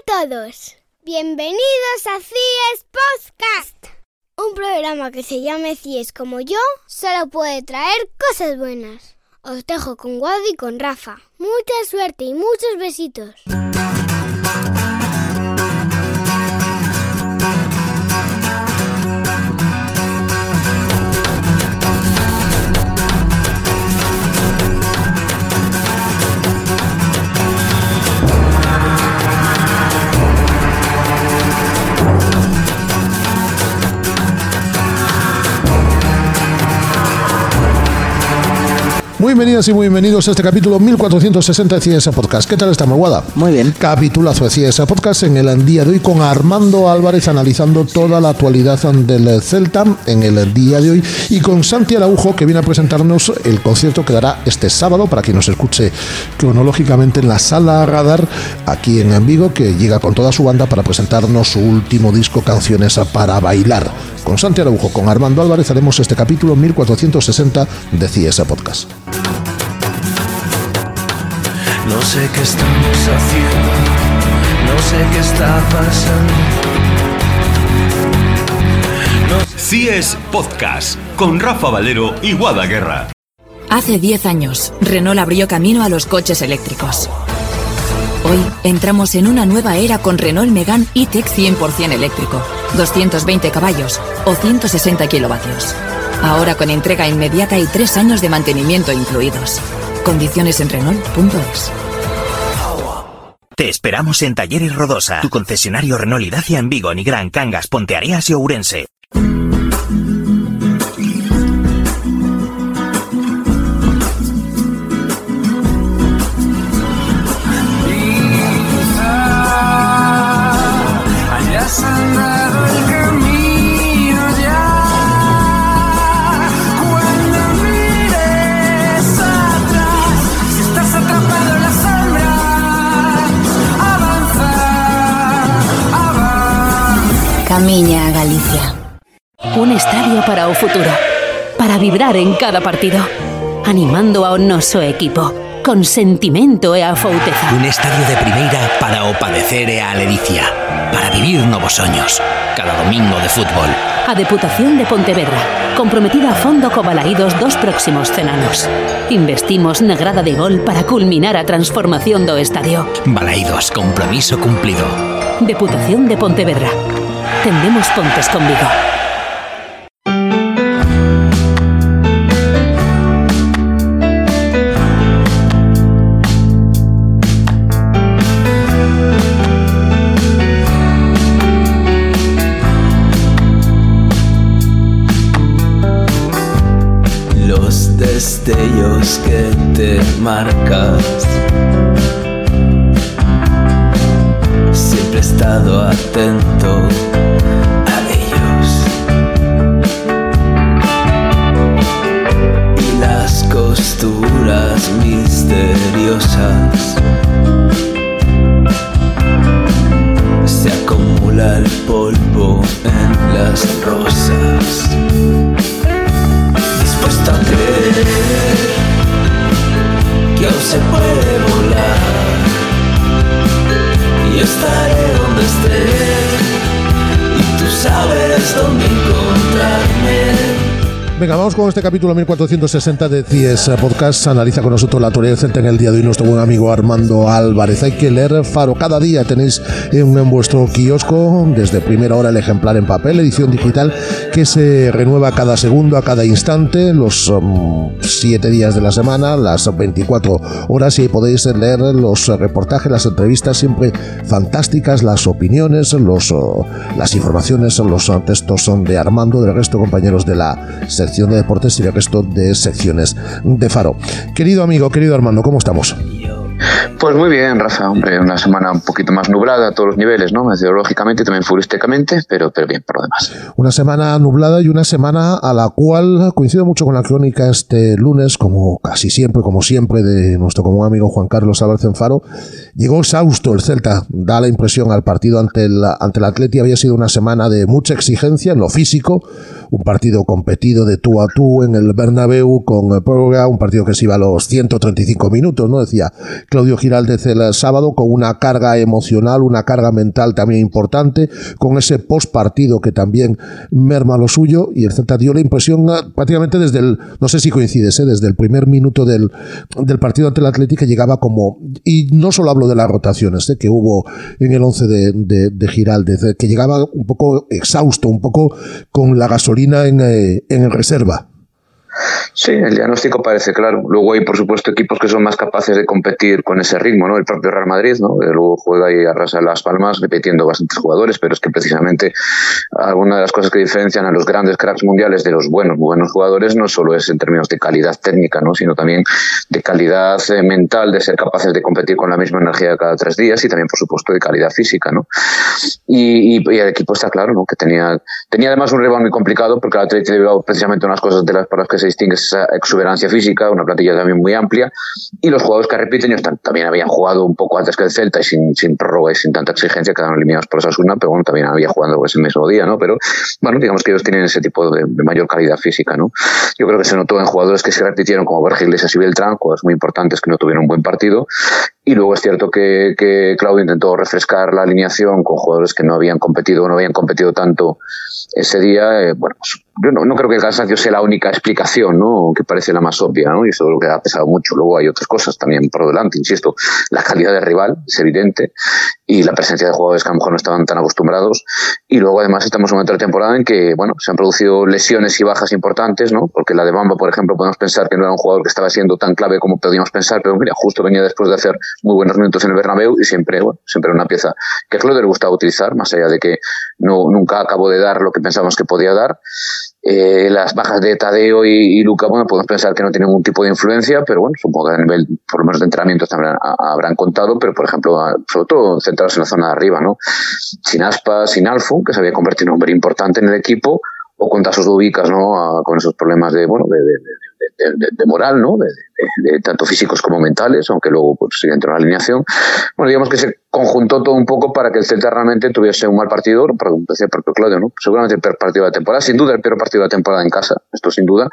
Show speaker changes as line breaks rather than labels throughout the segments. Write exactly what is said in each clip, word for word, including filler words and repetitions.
todos, bienvenidos a C I E S Podcast. Un programa que se llame C I E S como yo solo puede traer cosas buenas. Os dejo con Guado y con Rafa. Mucha suerte y muchos besitos.
Muy bienvenidas y muy bienvenidos a este capítulo mil cuatrocientos sesenta de C I E S Podcast. ¿Qué tal estamos, Guada?
Muy bien.
Capitulazo de C I E S Podcast en el día de hoy con Armando Álvarez analizando toda la actualidad del Celta en el día de hoy y con Santi Araujo, que viene a presentarnos el concierto que dará este sábado para quien nos escuche cronológicamente en la Sala Radar aquí en Vigo, que llega con toda su banda para presentarnos su último disco, Canciones para Bailar. Con Santi Araujo, con Armando Álvarez haremos este capítulo mil cuatrocientos sesenta de C I E S Podcast.
No sé qué estamos haciendo, no sé qué está pasando. No sé...
C I E S Podcast con Rafa Valero y Guada Guerra.
Hace diez años, Renault abrió camino a los coches eléctricos. Hoy entramos en una nueva era con Renault Megane E-Tech cien por ciento eléctrico, doscientos veinte caballos o ciento sesenta kilovatios. Ahora con entrega inmediata y tres años de mantenimiento incluidos. Condiciones en Renault punto es.
Te esperamos en Talleres Rodosa, tu concesionario Renault y Dacia en Vigo, Nigrán, Cangas, Ponteareas y Ourense.
Camiña a Galicia.
Un estadio para o futuro, para vibrar en cada partido, animando ao noso equipo, con sentimento e afouteza.
Un estadio de primeira para o padecer e a ledicia, para vivir novos soños, cada domingo de fútbol.
A Deputación de Pontevedra, comprometida a fondo co Balaídos dos próximos cen anos. Investimos na grada de gol para culminar a transformación do estadio.
Balaídos, compromiso cumplido.
Deputación de Pontevedra. Tendemos pontes conmigo.
Los destellos que te marcas. Siempre he estado atento a ellos. Y las costuras misteriosas. Se acumula el polvo en las rosas. Dispuesto a creer que aún se puede volar. Yo estaré donde esté y tú sabes dónde encontrarme.
Venga, vamos con este capítulo mil cuatrocientos sesenta de C I E S Podcast. Analiza con nosotros la actualidad del Celta en el día de hoy nuestro buen amigo Armando Álvarez. Hay que leer Faro cada día. Tenéis en, en vuestro kiosco desde primera hora el ejemplar en papel, edición digital que se renueva cada segundo, a cada instante, los um, siete días de la semana, las veinticuatro horas, y ahí podéis leer los reportajes, las entrevistas siempre fantásticas, las opiniones, los, uh, las informaciones, los uh, textos de Armando, del resto de compañeros de la sección de deportes y el resto de secciones de Faro. Querido amigo, querido Armando, ¿cómo estamos?
Pues muy bien, Rafa, hombre, una semana un poquito más nublada a todos los niveles, ¿no? Meteorológicamente y también futbolísticamente, pero, pero bien, por lo demás.
Una semana nublada y una semana a la cual coincido mucho con la crónica este lunes, como casi siempre, como siempre, de nuestro común amigo Juan Carlos Álvarez en Faro. Llegó exhausto el Celta, da la impresión al partido ante el, ante el Atleti. Había sido una semana de mucha exigencia en lo físico, un partido competido de tú a tú en el Bernabéu con prórroga, un partido que se iba a los ciento treinta y cinco minutos, ¿no? Decía Claudio Giraldez el sábado, con una carga emocional, una carga mental también importante, con ese postpartido que también merma lo suyo, y el Celta dio la impresión prácticamente desde el, no sé si coincides, ¿eh? desde el primer minuto del, del partido ante el Athletic, que llegaba como, y no solo hablo de las rotaciones ¿eh? que hubo en el once de, de, de Giraldez, que llegaba un poco exhausto, un poco con la gasolina en, eh, en reserva.
Sí, el diagnóstico parece claro. Luego hay, por supuesto, equipos que son más capaces de competir con ese ritmo, ¿no? El propio Real Madrid, ¿no? Luego juega y arrasa Las Palmas repitiendo bastantes jugadores, pero es que precisamente alguna de las cosas que diferencian a los grandes cracks mundiales de los buenos, buenos jugadores no solo es en términos de calidad técnica, ¿no? Sino también de calidad eh, mental, de ser capaces de competir con la misma energía cada tres días, y también, por supuesto, de calidad física, ¿no? Y, y, y el equipo está claro, ¿no? Que tenía, tenía además un rival muy complicado, porque el Atlético de Bilbao, precisamente unas cosas de las para las que se distingue esa exuberancia física, una plantilla también muy amplia, y los jugadores que repiten también habían jugado un poco antes que el Celta y sin, sin prórroga y sin tanta exigencia, quedaron eliminados por Osasuna, pero bueno, también había jugado ese mismo día, ¿no? Pero bueno, digamos que ellos tienen ese tipo de, de mayor calidad física, ¿no? Yo creo que se notó en jugadores que se repitieron como Borja Iglesias y Beltrán, jugadores muy importantes que no tuvieron un buen partido, y luego es cierto que, que Claudio intentó refrescar la alineación con jugadores que no habían competido o no habían competido tanto ese día. Eh, bueno, pues yo no, no creo que el cansancio sea la única explicación, ¿no? Que parece la más obvia, ¿no? Y eso es lo que ha pesado mucho. Luego hay otras cosas también por delante, insisto, la calidad del rival es evidente, y la presencia de jugadores que a lo mejor no estaban tan acostumbrados, y luego además estamos en un momento de temporada en que, bueno, se han producido lesiones y bajas importantes, ¿no? Porque la de Bamba, por ejemplo, podemos pensar que no era un jugador que estaba siendo tan clave como podíamos pensar, pero mira, justo venía después de hacer muy buenos minutos en el Bernabéu, y siempre, bueno, siempre una pieza que a Claudio le gustaba utilizar, más allá de que no, nunca acabó de dar lo que pensábamos que podía dar. Eh, las bajas de Tadeo y, y Luka, bueno, podemos pensar que no tienen ningún tipo de influencia, pero bueno, supongo que a nivel, por lo menos de entrenamientos también a, habrán contado, pero por ejemplo, a, sobre todo centrados en la zona de arriba, ¿no? Sin Aspas, sin Alfo, que se había convertido en un hombre importante en el equipo, o con Tasos Dubicas, ¿no? A, con esos problemas de, bueno, de, de, de, de, de moral, ¿no? De, de, de tanto físicos como mentales, aunque luego pues sigue dentro de la alineación. Bueno, digamos que se conjuntó todo un poco para que el Celta realmente tuviese un mal partido, perdón, decía el propio Claudio, ¿no? Seguramente el peor partido de la temporada, sin duda el peor partido de la temporada en casa, esto sin duda.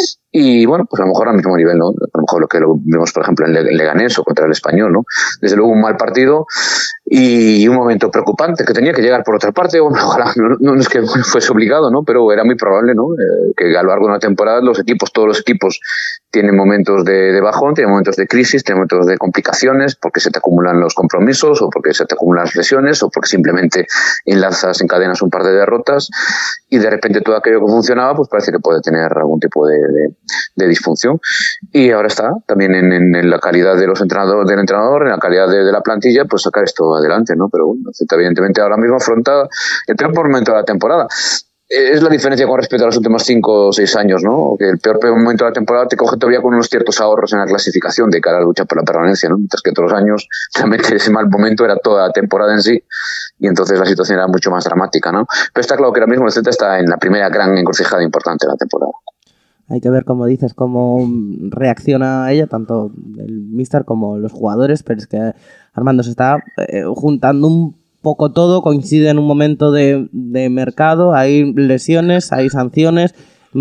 Y bueno, pues a lo mejor al mismo nivel, ¿no? A lo mejor lo que lo vimos, por ejemplo, en Leganés o contra el Español, ¿no? Desde luego un mal partido y un momento preocupante que tenía que llegar por otra parte. Bueno, ojalá, no, no es que fuese obligado, ¿no? Pero era muy probable, ¿no? Eh, que a lo largo de una temporada los equipos, todos los equipos tienen momentos de, de bajón, tienen momentos de crisis, tienen momentos de complicaciones, porque se te acumulan los compromisos o porque se te acumulan las lesiones o porque simplemente enlazas, encadenas un par de derrotas y de repente todo aquello que funcionaba pues parece que puede tener algún tipo de, de, de disfunción. Y ahora está también en, en, en la calidad de los entrenadores, del entrenador, en la calidad de, de la plantilla, pues sacar esto adelante, ¿no? Pero bueno, evidentemente ahora mismo afronta el peor momento de la temporada. Es la diferencia con respecto a los últimos cinco o seis años, ¿no? Que el peor, peor momento de la temporada te coge todavía con unos ciertos ahorros en la clasificación de cara a la lucha por la permanencia, ¿no? Mientras que otros años realmente ese mal momento era toda la temporada en sí, y entonces la situación era mucho más dramática, ¿no? Pero está claro que ahora mismo el Celta está en la primera gran encrucijada importante de la temporada.
Hay que ver, como dices, cómo reacciona ella, tanto el míster como los jugadores, pero es que Armando se está eh, juntando un poco todo, coincide en un momento de, de mercado, hay lesiones, hay sanciones.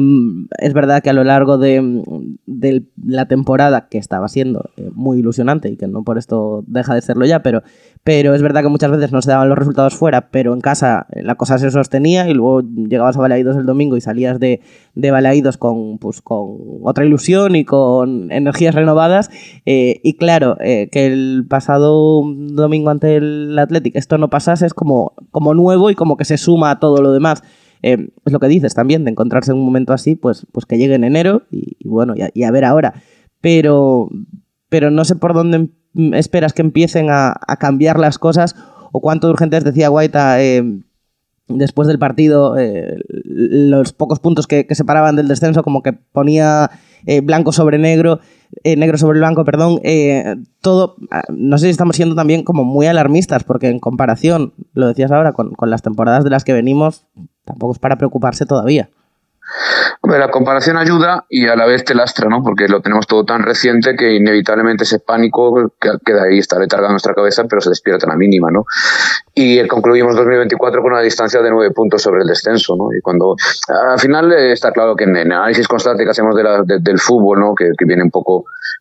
Es verdad que a lo largo de, de la temporada, que estaba siendo muy ilusionante y que no por esto deja de serlo ya, pero, pero es verdad que muchas veces no se daban los resultados fuera, pero en casa la cosa se sostenía y luego llegabas a Balaídos el domingo y salías de, de Balaídos con, pues, con otra ilusión y con energías renovadas. Eh, y claro, eh, que el pasado domingo ante el Athletic esto no pasase es como, como nuevo y como que se suma a todo lo demás. Eh, es lo que dices también, de encontrarse en un momento así, pues, pues que llegue en enero y, y bueno, y a, y a ver ahora. Pero, pero no sé por dónde esperas que empiecen a, a cambiar las cosas o cuánto urgentes, decía Guaita eh, después del partido, eh, los pocos puntos que, que separaban del descenso, como que ponía eh, blanco sobre negro, eh, negro sobre blanco, perdón, eh, todo, no sé si estamos siendo también como muy alarmistas, porque en comparación, lo decías ahora, con, con las temporadas de las que venimos, tampoco es para preocuparse todavía.
Hombre, la comparación ayuda y a la vez te lastra, ¿no? Porque lo tenemos todo tan reciente que inevitablemente ese pánico queda ahí, está letargado en nuestra cabeza, pero se despierta a la mínima, ¿no? Y concluimos dos mil veinticuatro con una distancia de nueve puntos sobre el descenso, ¿no? Y cuando al final está claro que en el análisis constante que hacemos de la, de, del fútbol, ¿no? Que, que viene un poco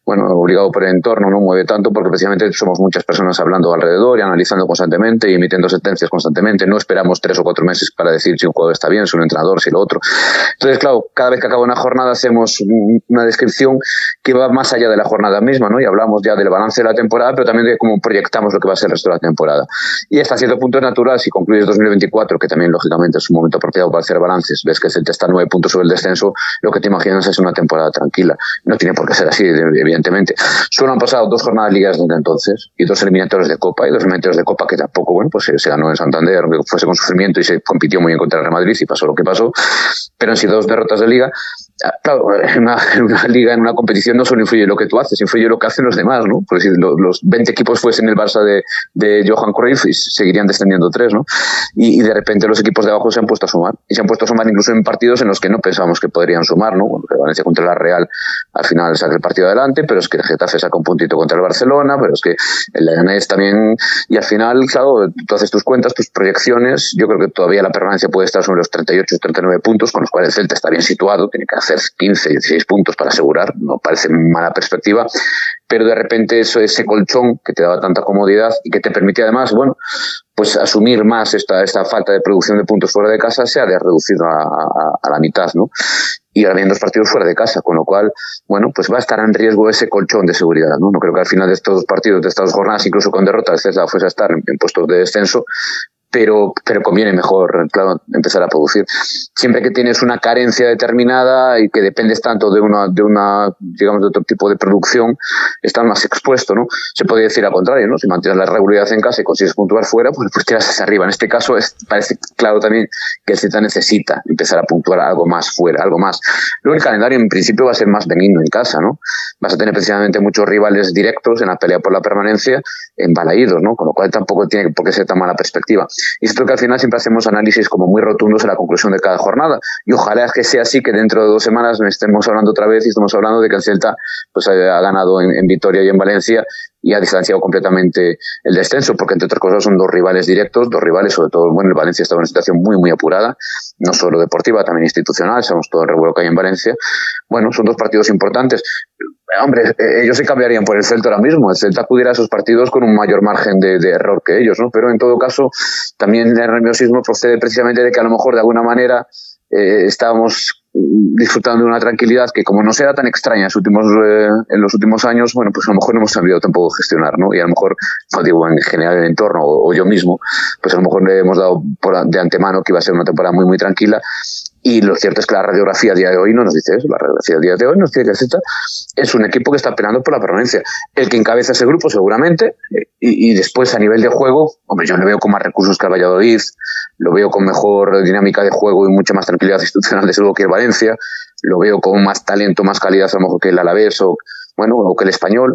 bueno, obligado por el entorno, no mueve tanto porque precisamente somos muchas personas hablando alrededor y analizando constantemente y emitiendo sentencias constantemente. No esperamos tres o cuatro meses para decir si un jugador está bien, si un entrenador, si lo otro. Entonces, claro, cada vez que acaba una jornada hacemos una descripción que va más allá de la jornada misma, ¿no? Y hablamos ya del balance de la temporada, pero también de cómo proyectamos lo que va a ser el resto de la temporada. Y hasta cierto punto es natural, si concluyes dos mil veinticuatro, que también lógicamente es un momento apropiado para hacer balances, ves que el Celta está nueve puntos sobre el descenso, lo que te imaginas es una temporada tranquila. No tiene por qué ser así, evidentemente. Solo han pasado dos jornadas de ligas desde entonces y dos eliminatorios de Copa, y dos eliminatorios de Copa que tampoco, bueno, pues se, se ganó en Santander, aunque fuese con sufrimiento, y se compitió muy bien contra el Real Madrid y pasó lo que pasó, pero han sido dos derrotas de liga. Claro, en una, en una liga, en una competición no solo influye lo que tú haces, influye lo que hacen los demás, ¿no? Porque si los, los veinte equipos fuesen el Barça de, de Johan Cruyff, seguirían descendiendo tres, ¿no? Y, y de repente los equipos de abajo se han puesto a sumar, y se han puesto a sumar incluso en partidos en los que no pensábamos que podrían sumar, ¿no? Bueno, que Valencia contra la Real al final saca el partido adelante, pero es que el Getafe saca un puntito contra el Barcelona, pero es que el Leganés también, y al final, claro, tú haces tus cuentas, tus proyecciones. Yo creo que todavía la permanencia puede estar sobre los treinta y ocho, treinta y nueve puntos, con los cuales el Celta está bien situado, tiene que hacer quince, dieciséis puntos para asegurar, no parece mala perspectiva, pero de repente eso, ese colchón que te daba tanta comodidad y que te permitía además, bueno, pues asumir más esta, esta falta de producción de puntos fuera de casa, se ha reducido a, a, a la mitad, ¿no? Y ahora vienen dos partidos fuera de casa, con lo cual, bueno, pues va a estar en riesgo ese colchón de seguridad, ¿no? No creo que al final de estos dos partidos, de estas dos jornadas, incluso con derrotas, el Celta fuese a estar en, en puestos de descenso, pero, pero conviene mejor, claro, empezar a producir. Siempre que tienes una carencia determinada y que dependes tanto de una, de una, digamos, de otro tipo de producción, estás más expuesto, ¿no? Se puede decir al contrario, ¿no? Si mantienes la regularidad en casa y consigues puntuar fuera, pues, pues tiras hacia arriba. En este caso es, parece claro también que el Celta necesita empezar a puntuar algo más fuera, algo más. Luego el calendario en principio va a ser más benigno en casa, ¿no? Vas a tener precisamente muchos rivales directos en la pelea por la permanencia, embalaídos, ¿no? Con lo cual tampoco tiene por qué ser tan mala perspectiva. Y esto que al final siempre hacemos análisis como muy rotundos en la conclusión de cada jornada. Y ojalá que sea así, que dentro de dos semanas me estemos hablando otra vez y estemos hablando de que el Celta pues, ha ganado en, en Vitoria y en Valencia y ha distanciado completamente el descenso, porque entre otras cosas son dos rivales directos, dos rivales, sobre todo, bueno, el Valencia estaba en una situación muy, muy apurada, no solo deportiva, también institucional, sabemos todo el revuelo que hay en Valencia. Bueno, son dos partidos importantes. Hombre, ellos se cambiarían por el Celta ahora mismo. El Celta acudirá a esos partidos con un mayor margen de, de error que ellos, ¿no? Pero en todo caso, también el nerviosismo procede precisamente de que a lo mejor de alguna manera eh, estábamos disfrutando de una tranquilidad que, como no sea tan extraña en los últimos, eh, en los últimos años, bueno, pues a lo mejor no hemos sabido tampoco gestionar, ¿no? Y a lo mejor, no digo en general el entorno o, o yo mismo, pues a lo mejor le hemos dado por, de antemano que iba a ser una temporada muy, muy tranquila. Y lo cierto es que la radiografía a día de hoy no nos dice eso. La radiografía a día de hoy nos dice que el Celta es un equipo que está peleando por la permanencia. El que encabeza ese grupo seguramente, y, y después a nivel de juego, hombre, yo le veo con más recursos que el Valladolid, lo veo con mejor dinámica de juego y mucha más tranquilidad institucional desde luego que el Valencia, lo veo con más talento, más calidad a lo mejor que el Alavés o, bueno, o que el Español.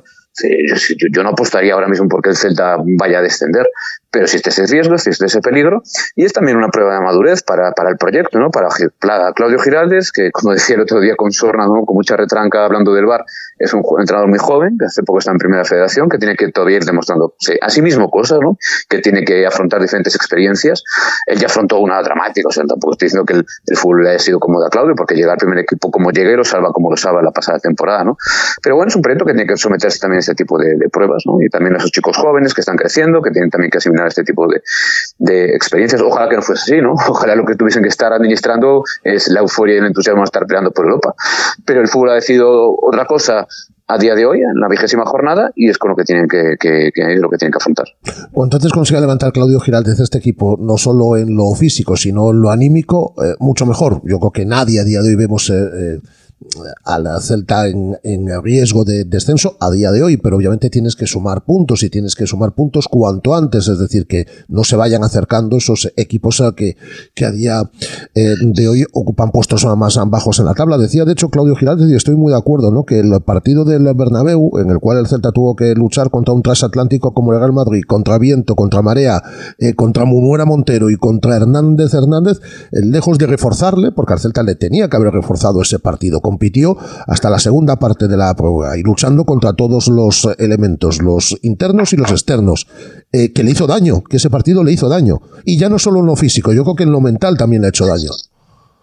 Yo, yo no apostaría ahora mismo porque el Celta vaya a descender, pero existe ese riesgo, existe ese peligro, y es también una prueba de madurez para, para el proyecto, ¿no? Para, para Claudio Giraldez, que como decía el otro día con Sorna, ¿no? Con mucha retranca hablando del V A R, es un entrenador muy joven, que hace poco está en Primera Federación, que tiene que todavía ir demostrando a sí mismo cosas, ¿no? Que tiene que afrontar diferentes experiencias. Él ya afrontó una dramática, o sea, tampoco estoy diciendo que el, el fútbol le haya sido cómodo a Claudio, porque llega al primer equipo como llegue y lo salva como lo salva la pasada temporada, ¿no? Pero bueno, es un proyecto que tiene que someterse también a este tipo de, de pruebas, ¿no? Y también a esos chicos jóvenes que están creciendo, que tienen también que asimilar este tipo de, de experiencias. Ojalá que no fuese así, ¿no? Ojalá lo que tuviesen que estar administrando es la euforia y el entusiasmo de estar peleando por Europa. Pero el fútbol ha decidido otra cosa a día de hoy, en la vigésima jornada, y es con lo que tienen que, que, que, es lo que tienen que afrontar.
Cuanto antes consiga levantar Claudio Giraldez este equipo, no solo en lo físico, sino en lo anímico, eh, mucho mejor. Yo creo que nadie a día de hoy vemos eh, eh, al Celta en, en riesgo de descenso a día de hoy, pero obviamente tienes que sumar puntos y tienes que sumar puntos cuanto antes, es decir, que no se vayan acercando esos equipos a que, que a día eh, de hoy ocupan puestos más bajos en la tabla. Decía de hecho Claudio Giraldez, y estoy muy de acuerdo, ¿no?, que el partido del Bernabéu, en el cual el Celta tuvo que luchar contra un transatlántico como el Real Madrid, contra viento, contra marea, eh, contra Munuera Montero y contra Hernández Hernández, eh, lejos de reforzarle, porque al Celta le tenía que haber reforzado ese partido, compitió hasta la segunda parte de la prueba y luchando contra todos los elementos, los internos y los externos, eh, que le hizo daño, que ese partido le hizo daño. Y ya no solo en lo físico, yo creo que en lo mental también le ha hecho daño.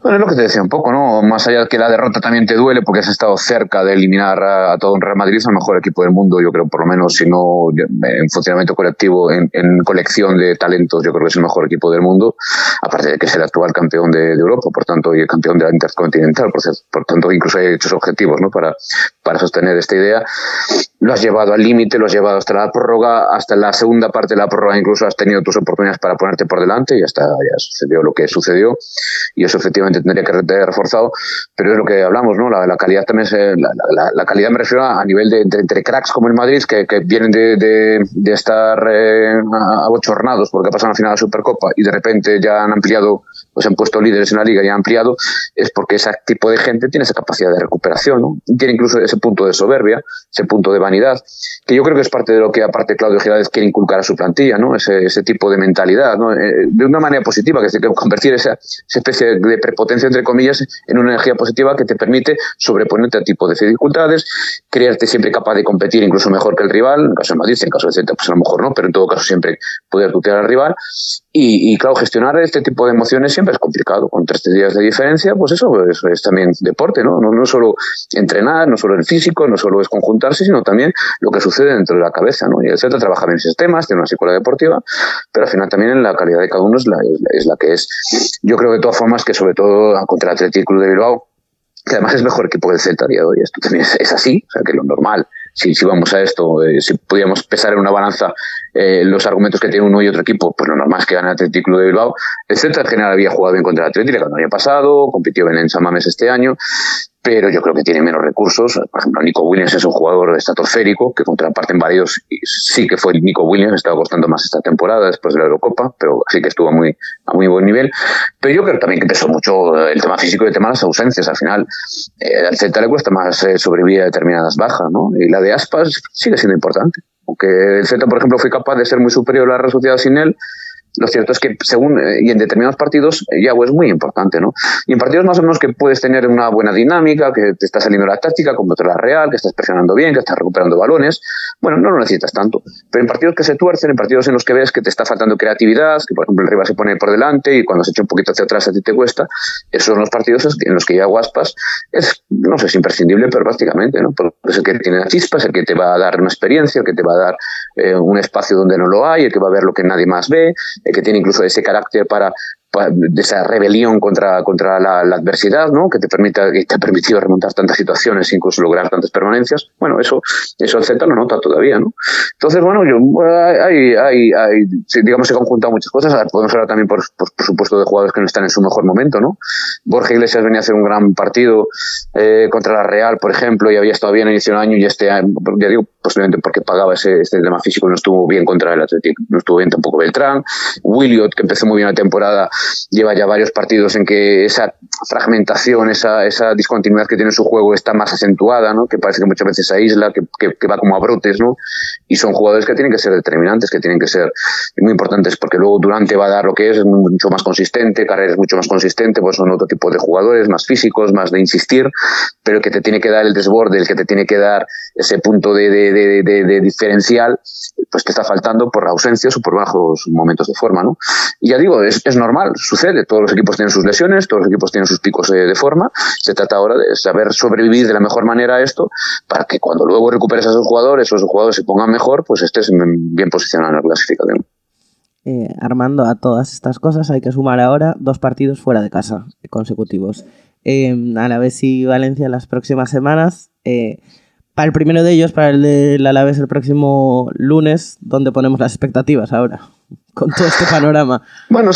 Bueno, es lo que te decía un poco, ¿no? Más allá de que la derrota también te duele porque has estado cerca de eliminar a, a todo un Real Madrid, es el mejor equipo del mundo, yo creo, por lo menos, si no en funcionamiento colectivo, en, en colección de talentos, yo creo que es el mejor equipo del mundo, aparte de que es el actual campeón de, de Europa, por tanto, y el campeón de la Intercontinental, por, por tanto, incluso hay hechos objetivos, ¿no? Para, para sostener esta idea. Lo has llevado al límite, lo has llevado hasta la prórroga, hasta la segunda parte de la prórroga, incluso has tenido tus oportunidades para ponerte por delante y ya está, ya sucedió lo que sucedió, y eso efectivamente tendría que haber reforzado, pero es lo que hablamos, ¿no? La, la calidad también es, la, la, la calidad me refiero a nivel de, de entre cracks como el Madrid, que, que vienen de, de, de estar eh, abochornados porque pasan a la final de la Supercopa y de repente ya han ampliado, pues han puesto líderes en la liga y han ampliado, es porque ese tipo de gente tiene esa capacidad de recuperación, ¿no? Tiene incluso ese punto de soberbia, ese punto de vanidad, que yo creo que es parte de lo que aparte Claudio Giraldez quiere inculcar a su plantilla, ¿no? Ese, ese tipo de mentalidad, ¿no? Eh, de una manera positiva, que es que convertir esa, esa especie de prepotencia, entre comillas, en una energía positiva que te permite sobreponerte a tipo de dificultades, creerte siempre capaz de competir incluso mejor que el rival, en el caso de Madrid, en el caso de Celta, pues a lo mejor no, pero en todo caso siempre poder tutear al rival, y, y claro, gestionar este tipo de emociones siempre es complicado, con tres días de diferencia, pues eso, eso es también deporte, ¿no? No, no solo entrenar, no solo el físico, no solo es conjuntarse, sino también lo que sucede dentro de la cabeza, ¿no? Y el Celta trabaja bien sistemas, tiene una psicología deportiva, pero al final también en la calidad de cada uno es la, es la, es la que es. Yo creo de todas formas que sobre todo contra el Athletic Club de Bilbao, que además es mejor equipo que el Celta a día de hoy, esto también es, es así, o sea que lo normal, si, si vamos a esto, eh, si pudiéramos pesar en una balanza eh, los argumentos que tiene uno y otro equipo, pues lo normal es que gane el Athletic Club de Bilbao. El Celta en general había jugado bien contra el Athletic el año pasado, compitió bien en San Mamés este año, pero yo creo que tiene menos recursos. Por ejemplo, Nico Williams es un jugador estratosférico, que contra parte en varios sí que fue el Nico Williams, estaba costando más esta temporada después de la Eurocopa, pero sí que estuvo muy, a muy buen nivel. Pero yo creo también que pesó mucho el tema físico y el tema de las ausencias. Al final, eh, al Celta le cuesta más eh, sobrevivir a determinadas bajas, ¿no? Y la de Aspas sigue siendo importante. Aunque el Celta, por ejemplo, fue capaz de ser muy superior a la Real Sociedad sin él, lo cierto es que según eh, y en determinados partidos Yago es muy importante, ¿no? Y en partidos más o menos que puedes tener una buena dinámica, que te está saliendo la táctica como contra la Real, que estás presionando bien, que estás recuperando balones, bueno, no lo necesitas tanto, pero en partidos que se tuercen, en partidos en los que ves que te está faltando creatividad, que por ejemplo el rival se pone por delante y cuando se echa un poquito hacia atrás a ti te cuesta, esos son los partidos en los que Yago Aspas es, no sé, es imprescindible, pero prácticamente, ¿no? Porque es el que tiene la chispa, es el que te va a dar una experiencia, el que te va a dar eh, un espacio donde no lo hay, el que va a ver lo que nadie más ve, el que tiene incluso ese carácter para, para de esa rebelión contra, contra la, la adversidad, ¿no? Que te permita, que te ha permitido remontar tantas situaciones, incluso lograr tantas permanencias. Bueno, eso, eso el Celta no nota todavía, ¿no? Entonces, bueno, yo hay, hay, hay, digamos, se conjuntan muchas cosas. Podemos hablar también, por, por, por supuesto, de jugadores que no están en su mejor momento, ¿no? Borja Iglesias venía a hacer un gran partido eh, contra la Real, por ejemplo, y había estado bien al inicio del año, y este año, ya digo, posiblemente porque pagaba ese, este tema físico, no estuvo bien contra el Athletic, no estuvo bien tampoco Beltrán. Williot, que empezó muy bien la temporada, lleva ya varios partidos en que esa fragmentación, esa, esa discontinuidad que tiene su juego está más acentuada, ¿no? Que parece que muchas veces aísla, que, que, que va como a brotes, ¿no? Y son jugadores que tienen que ser determinantes, que tienen que ser muy importantes, porque luego Durante va a dar lo que es, es mucho más consistente, Carrera es mucho más consistente, pues son otro tipo de jugadores, más físicos, más de insistir, pero que te tiene que dar el desborde, el que te tiene que dar ese punto de, de, de, de, de diferencial, pues te está faltando por ausencias o por bajos momentos de forma, ¿no? Y ya digo, es, es normal, sucede, todos los equipos tienen sus lesiones, todos los equipos tienen sus picos de, de forma, se trata ahora de saber sobrevivir de la mejor manera a esto, para que cuando luego recuperes a esos jugadores o esos jugadores se pongan mejor, pues estés bien posicionado en la clasificación.
Eh, Armando, a todas estas cosas hay que sumar ahora dos partidos fuera de casa consecutivos. Eh, Alavés y Valencia las próximas semanas. Eh, para el primero de ellos, para el del Alavés el próximo lunes, ¿dónde ponemos las expectativas ahora? Con todo este panorama.
Bueno,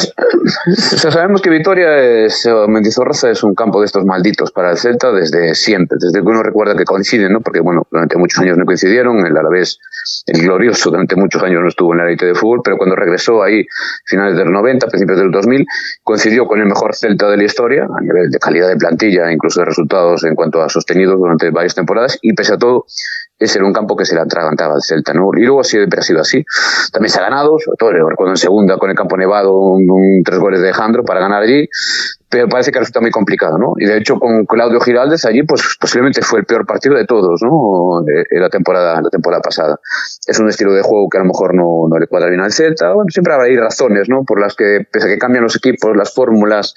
sabemos que Vitoria es, Mendizorroza es un campo de estos malditos para el Celta desde siempre, desde que uno recuerda que coinciden, ¿no? Porque bueno, durante muchos años no coincidieron, el Alavés, el glorioso, durante muchos años no estuvo en la élite de fútbol, pero cuando regresó ahí, finales del noventa, principios del dos mil, coincidió con el mejor Celta de la historia, a nivel de calidad de plantilla, incluso de resultados en cuanto a sostenidos durante varias temporadas, y pese a todo, ese era un campo que se le atragantaba al Celta, ¿no? Y luego siempre ha sido así. También se ha ganado, sobre todo recuerdo en segunda con el campo nevado, un, un tres goles de Alejandro para ganar allí, pero parece que resulta muy complicado, ¿no? Y de hecho con Claudio Giraldez allí, pues posiblemente fue el peor partido de todos, ¿no? De, de la temporada, la temporada pasada. Es un estilo de juego que a lo mejor no, no le cuadra bien al Celta. Bueno, siempre habrá ahí razones, ¿no? Por las que, pese a que cambian los equipos, las fórmulas,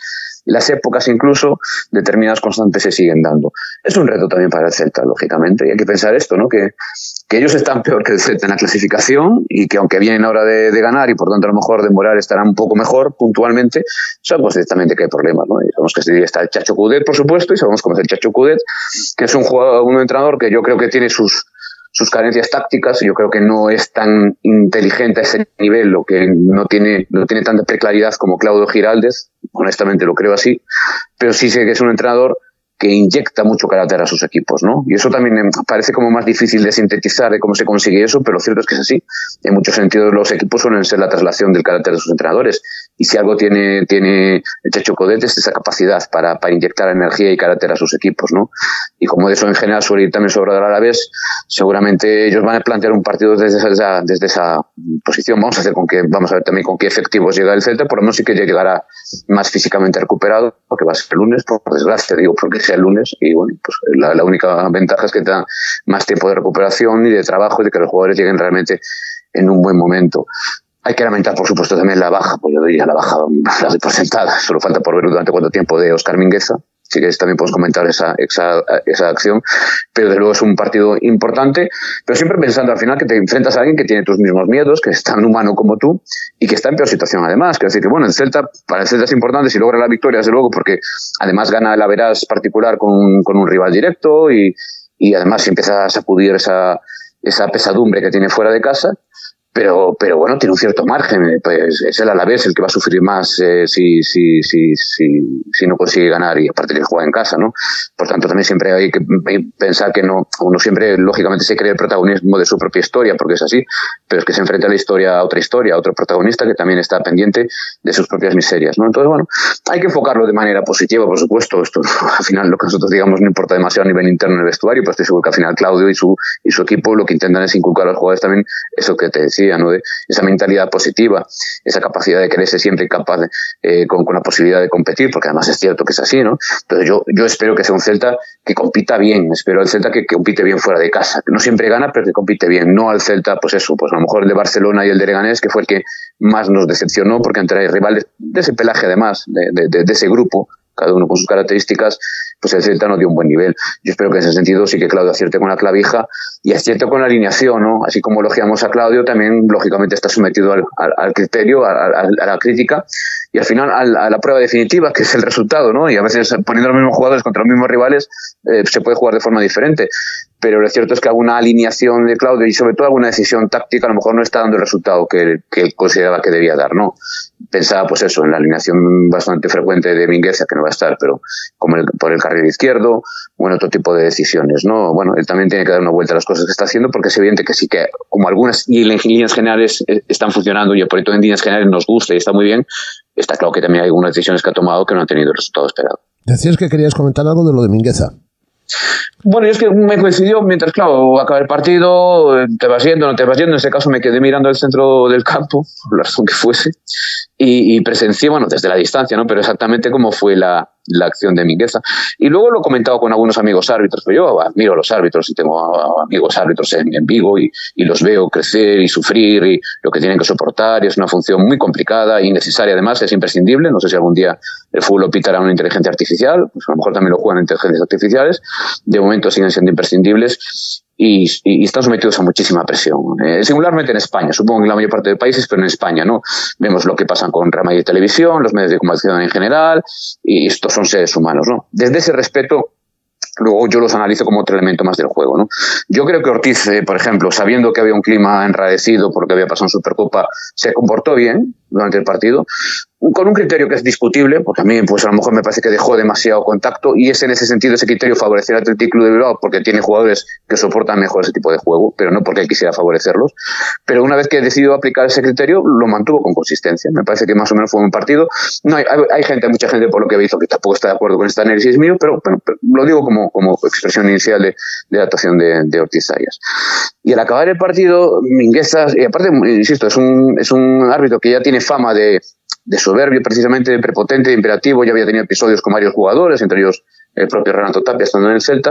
las épocas incluso, determinadas constantes se siguen dando. Es un reto también para el Celta, lógicamente, y hay que pensar esto, ¿no? Que, que ellos están peor que el Celta en la clasificación y que aunque vienen ahora de, de ganar y por tanto a lo mejor de Moral estarán un poco mejor puntualmente, sabemos directamente que hay problemas, ¿no? Y sabemos que está el Chacho Coudet, por supuesto, y sabemos cómo es el Chacho Coudet, que es un jugador, un entrenador que yo creo que tiene sus sus carencias tácticas. Yo creo que no es tan inteligente a ese nivel, o que no tiene, no tiene tanta claridad como Claudio Giraldez, honestamente lo creo así, pero sí sé que es un entrenador que inyecta mucho carácter a sus equipos, ¿no? Y eso también parece como más difícil de sintetizar de cómo se consigue eso, pero lo cierto es que es así. En muchos sentidos los equipos suelen ser la traslación del carácter de sus entrenadores, y si algo tiene, tiene el Chacho Coudet es esa capacidad para, para inyectar energía y carácter a sus equipos, ¿no? Y como de eso en general suele ir también sobre el Alavés, seguramente ellos van a plantear un partido desde esa, desde esa posición. Vamos a hacer con que, vamos a ver también con qué efectivos llega el Celta, por lo menos sí que llegará más físicamente recuperado, porque va a ser el lunes, por desgracia, digo, porque sea el lunes, y bueno, pues la, la única ventaja es que te da más tiempo de recuperación y de trabajo y de que los jugadores lleguen realmente en un buen momento. Hay que lamentar, por supuesto, también la baja, pues yo diría la baja, la de por sentada, solo falta por ver durante cuánto tiempo, de Óscar Mingueza. Si queréis también podemos comentar esa, esa, esa acción, pero desde luego es un partido importante, pero siempre pensando al final que te enfrentas a alguien que tiene tus mismos miedos, que es tan humano como tú y que está en peor situación además. Quiero decir que bueno, el Celta, para el Celta es importante si logra la victoria, desde luego, porque además gana el average particular con, con un rival directo y, y además empieza a sacudir esa, esa pesadumbre que tiene fuera de casa. Pero, pero bueno, tiene un cierto margen, pues es el Alavés el que va a sufrir más eh, si, si, si, si, si no consigue ganar, y aparte que juega en casa, ¿no? Por tanto, también siempre hay que pensar que no, uno siempre, lógicamente, se cree el protagonismo de su propia historia, porque es así, pero es que se enfrenta a la historia, a otra historia, a otro protagonista que también está pendiente de sus propias miserias, ¿no? Entonces, bueno, hay que enfocarlo de manera positiva, por supuesto. Esto, al final, lo que nosotros digamos no importa demasiado a nivel interno en el vestuario, pero estoy seguro que al final Claudio y su, y su equipo lo que intentan es inculcar a los jugadores también eso que te decía, ¿no? De esa mentalidad positiva, esa capacidad de creerse siempre capaz de, eh, con, con la posibilidad de competir, porque además es cierto que es así, ¿no? Entonces yo, yo espero que sea un Celta que compita bien, espero al Celta que, que compite bien fuera de casa, que no siempre gana, pero que compite bien, no al Celta, pues eso, pues a lo mejor el de Barcelona y el de Leganés, que fue el que más nos decepcionó, porque entre rivales de ese pelaje además, de, de, de, de ese grupo, cada uno con sus características, pues el Celta no dio un buen nivel. Yo espero que en ese sentido sí que Claudio acierte con la clavija y acierte con la alineación, ¿no? Así como elogiamos a Claudio, también lógicamente está sometido al, al, al criterio, a, a, a la crítica y al final a, a la prueba definitiva, que es el resultado, ¿no? Y a veces poniendo los mismos jugadores contra los mismos rivales eh, se puede jugar de forma diferente. Pero lo cierto es que alguna alineación de Claudio y sobre todo alguna decisión táctica a lo mejor no está dando el resultado que, que él consideraba que debía dar, ¿no? Pensaba pues eso, en la alineación bastante frecuente de Mingueza, que no va a estar, pero como el, por el carril izquierdo, bueno, otro tipo de decisiones, ¿no? Bueno, él también tiene que dar una vuelta a las cosas que está haciendo, porque es evidente que sí que, como algunas y en líneas generales están funcionando y por eso en líneas generales nos gusta y está muy bien, está claro que también hay algunas decisiones que ha tomado que no han tenido el resultado esperado.
Decías que querías comentar algo de lo de Mingueza.
Bueno, yo es que me coincidió mientras, claro, acaba el partido, te vas yendo, no te vas yendo. En ese caso me quedé mirando el centro del campo, por la razón que fuese, y, y presencié, bueno, desde la distancia, ¿no? Pero exactamente cómo fue la, la acción de Mingueza. Y luego lo he comentado con algunos amigos árbitros, pero yo admiro a los árbitros y tengo amigos árbitros en, en Vigo y, y los veo crecer y sufrir y lo que tienen que soportar, y es una función muy complicada y necesaria, además, es imprescindible. No sé si algún día el fútbol lo pitará una inteligencia artificial, pues a lo mejor también lo juegan inteligencias artificiales. De momento siguen siendo imprescindibles y, y, y están sometidos a muchísima presión. Eh, singularmente en España, supongo que en la mayor parte de países, pero en España, ¿no? Vemos lo que pasa con Rama y Televisión, los medios de comunicación en general, y estos son seres humanos, ¿no? Desde ese respeto, luego yo los analizo como otro elemento más del juego, ¿no? Yo creo que Ortiz, eh, por ejemplo, sabiendo que había un clima enrarecido por lo que había pasado en Supercopa, se comportó bien durante el partido, con un criterio que es discutible, porque a mí pues a lo mejor me parece que dejó demasiado contacto, y es en ese sentido ese criterio favorecer al Athletic Club de Bilbao porque tiene jugadores que soportan mejor ese tipo de juego, pero no porque él quisiera favorecerlos. Pero una vez que decidió aplicar ese criterio, lo mantuvo con consistencia. Me parece que más o menos fue un partido. No hay, hay, hay gente, mucha gente por lo que he visto que tampoco está de acuerdo con este análisis mío, pero, pero, pero lo digo como, como expresión inicial de, de la actuación de, de Ortiz Arias. Y al acabar el partido, Mingueza, y aparte, insisto, es un, es un árbitro que ya tiene fama de de soberbio, precisamente de prepotente, de imperativo. Ya había tenido episodios con varios jugadores, entre ellos el propio Renato Tapia estando en el Celta,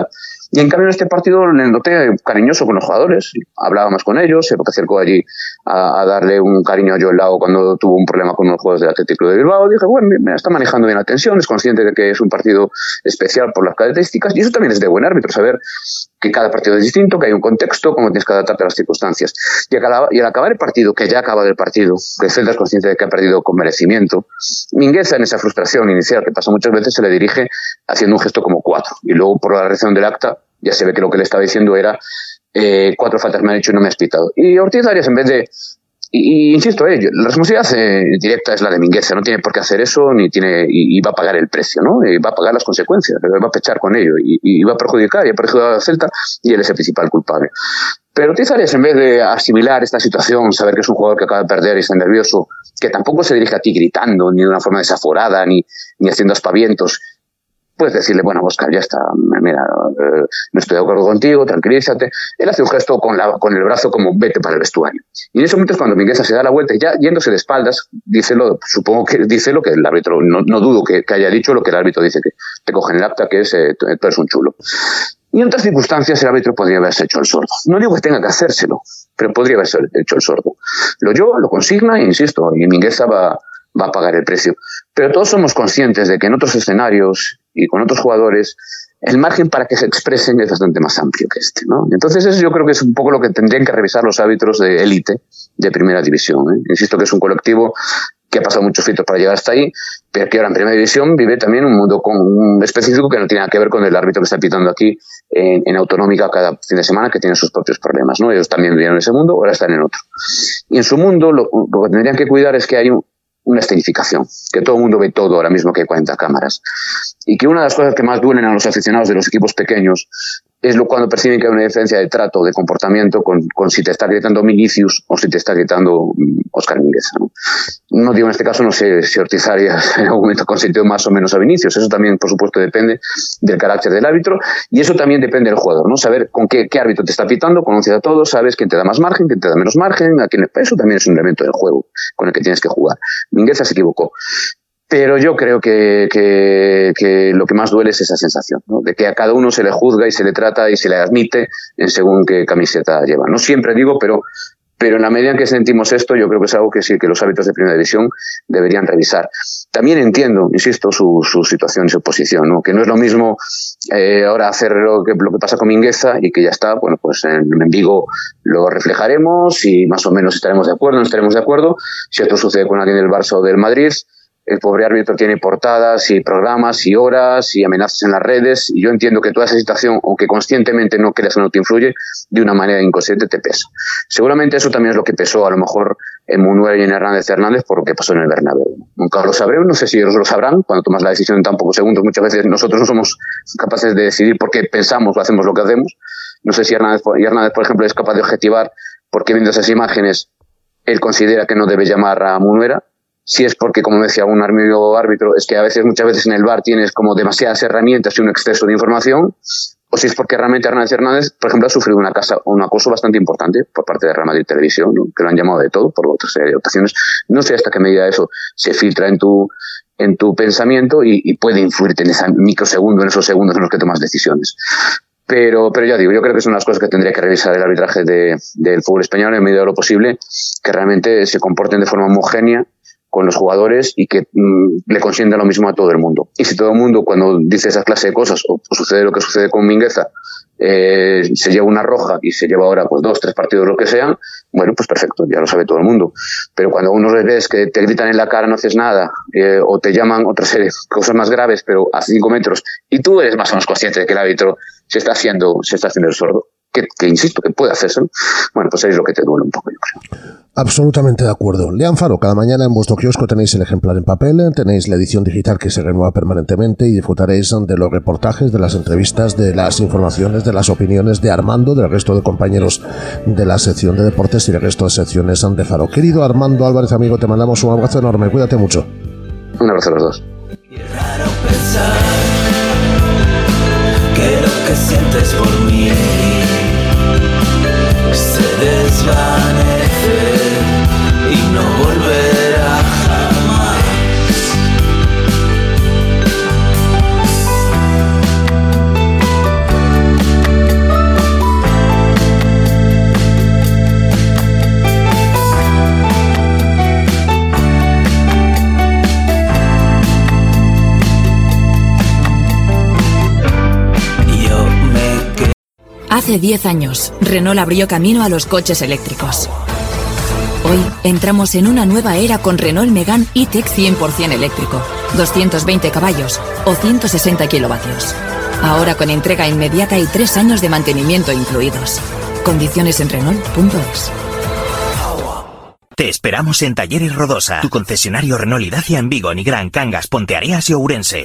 Y en cambio en este partido le noté cariñoso con los jugadores, hablaba más con ellos, se acercó allí a, a darle un cariño a Joel Lago cuando tuvo un problema con los jugadores del Atlético de Bilbao. Dije, bueno, me está manejando bien la tensión, es consciente de que es un partido especial por las características, y eso también es de buen árbitro, saber que cada partido es distinto, que hay un contexto, cómo tienes que adaptarte a las circunstancias. Y al, y al acabar el partido, que ya ha acabado el partido, que el Celta es consciente de que ha perdido con merecimiento, Mingueza, en esa frustración inicial que pasa muchas veces, se le dirige haciendo un gesto como cuatro, y luego por la reacción del acta ya se ve que lo que le estaba diciendo era eh, cuatro faltas me han hecho y no me has pitado. Y Ortiz Arias, en vez de... Y, y insisto, eh, la responsabilidad eh, directa es la de Mingueza, no tiene por qué hacer eso, ni tiene y, y va a pagar el precio, ¿no? Y va a pagar las consecuencias, va a pechar con ello, y, y va a perjudicar, y ha perjudicado al Celta, y él es el principal culpable. Pero Ortiz Arias, en vez de asimilar esta situación, saber que es un jugador que acaba de perder y está nervioso, que tampoco se dirige a ti gritando, ni de una forma desaforada, ni, ni haciendo aspavientos, puedes decirle, bueno, Óscar, ya está, mira, eh, no estoy de acuerdo contigo, tranquilízate. Él hace un gesto con, la, con el brazo como vete para el vestuario. Y en ese momento es cuando Mingueza se da la vuelta y ya yéndose de espaldas, dice lo, supongo que dice lo que el árbitro, no, no dudo que, que haya dicho lo que el árbitro dice, que te cogen el acta, que es, eh, tú eres un chulo. Y en otras circunstancias el árbitro podría haberse hecho el sordo. No digo que tenga que hacérselo, pero podría haberse hecho el sordo. Lo lleva, lo consigna e insisto, y Mingueza va, va a pagar el precio. Pero todos somos conscientes de que en otros escenarios y con otros jugadores el margen para que se expresen es bastante más amplio que este, ¿no? Entonces eso yo creo que es un poco lo que tendrían que revisar los árbitros de élite de primera división, ¿eh? Insisto que es un colectivo que ha pasado muchos filtros para llegar hasta ahí, pero que ahora en primera división vive también un mundo con, un específico que no tiene nada que ver con el árbitro que está pitando aquí en, en Autonómica cada fin de semana, que tiene sus propios problemas, ¿no? Ellos también vivieron en ese mundo, ahora están en otro. Y en su mundo lo, lo que tendrían que cuidar es que hay un, una escenificación, que todo el mundo ve todo ahora mismo, que hay cuarenta cámaras, y que una de las cosas que más duelen a los aficionados de los equipos pequeños es lo cuando perciben que hay una diferencia de trato, de comportamiento con, con si te está gritando Vinicius o si te está gritando Óscar Mingueza, ¿no? No digo en este caso, no sé si Ortiz Arias en algún momento consintió más o menos a Vinicius, eso también por supuesto depende del carácter del árbitro y eso también depende del jugador, ¿no? Saber con qué, qué árbitro te está pitando, conoces a todos, sabes quién te da más margen, quién te da menos margen, a quién, eso también es un elemento del juego con el que tienes que jugar. Mingueza se equivocó. Pero yo creo que, que, que lo que más duele es esa sensación, ¿no? De que a cada uno se le juzga y se le trata y se le admite en según qué camiseta lleva. No siempre digo, pero, pero en la medida en que sentimos esto, yo creo que es algo que sí que los árbitros de primera división deberían revisar. También entiendo, insisto, su, su situación y su posición, ¿no? Que no es lo mismo eh, ahora hacer lo que, lo que pasa con Mingueza y que ya está, bueno, pues en, en Vigo lo reflejaremos y más o menos estaremos de acuerdo, no estaremos de acuerdo. Si esto sucede con alguien del Barça o del Madrid, el pobre árbitro tiene portadas y programas y horas y amenazas en las redes y yo entiendo que toda esa situación, aunque conscientemente no creas que no te influye, de una manera inconsciente te pesa. Seguramente eso también es lo que pesó a lo mejor en Munuera y en Hernández Hernández por lo que pasó en el Bernabéu. Nunca lo sabré, no sé si ellos lo sabrán, cuando tomas la decisión en tan pocos segundos, muchas veces nosotros no somos capaces de decidir por qué pensamos o hacemos lo que hacemos. No sé si Hernández, Hernández por ejemplo, es capaz de objetivar por qué viendo esas imágenes él considera que no debe llamar a Munuera. Si es porque, como decía un amigo árbitro, es que a veces, muchas veces en el V A R tienes como demasiadas herramientas y un exceso de información, o si es porque realmente Hernández Hernández, por ejemplo, ha sufrido una casa, un acoso bastante importante por parte de Real Madrid Televisión, ¿no? Que lo han llamado de todo por otra serie de ocasiones. No sé hasta qué medida eso se filtra en tu, en tu pensamiento y, y puede influirte en ese microsegundo, en esos segundos en los que tomas decisiones. Pero, pero ya digo, yo creo que son las cosas que tendría que revisar el arbitraje de, del fútbol español en medida de lo posible, que realmente se comporten de forma homogénea con los jugadores y que mmm, le consienta lo mismo a todo el mundo. Y si todo el mundo, cuando dice esa clase de cosas, o, o sucede lo que sucede con Mingueza, eh, se lleva una roja y se lleva ahora pues dos, tres partidos, lo que sean, bueno, pues perfecto, ya lo sabe todo el mundo. Pero cuando uno ves que te gritan en la cara, no haces nada, eh, o te llaman otra serie de cosas más graves, pero a cinco metros, y tú eres más o menos consciente de que el árbitro se está haciendo, se está haciendo el sordo, que, que insisto, que puede hacerse, ¿no? Bueno, pues ahí es lo que te duele un poco, yo creo.
Absolutamente de acuerdo. Lean Faro, cada mañana en vuestro kiosco tenéis el ejemplar en papel, tenéis la edición digital que se renueva permanentemente y disfrutaréis de los reportajes, de las entrevistas, de las informaciones, de las opiniones de Armando, del resto de compañeros de la sección de deportes y del resto de secciones de Faro. Querido Armando Álvarez, amigo, te mandamos un abrazo enorme, cuídate mucho.
Un abrazo a los dos.
Raro pensar que lo que sientes por mí se desvanece y no volverá jamás.
Hace diez años, Renault abrió camino a los coches eléctricos. Hoy entramos en una nueva era con Renault Megane E-Tech cien por ciento eléctrico, doscientos veinte caballos o ciento sesenta kilovatios. Ahora con entrega inmediata y tres años de mantenimiento incluidos. Condiciones en Renault punto es.
Te esperamos en Talleres Rodosa, tu concesionario Renault y Dacia en Vigo, Nigrán, Cangas, Ponteareas y Ourense.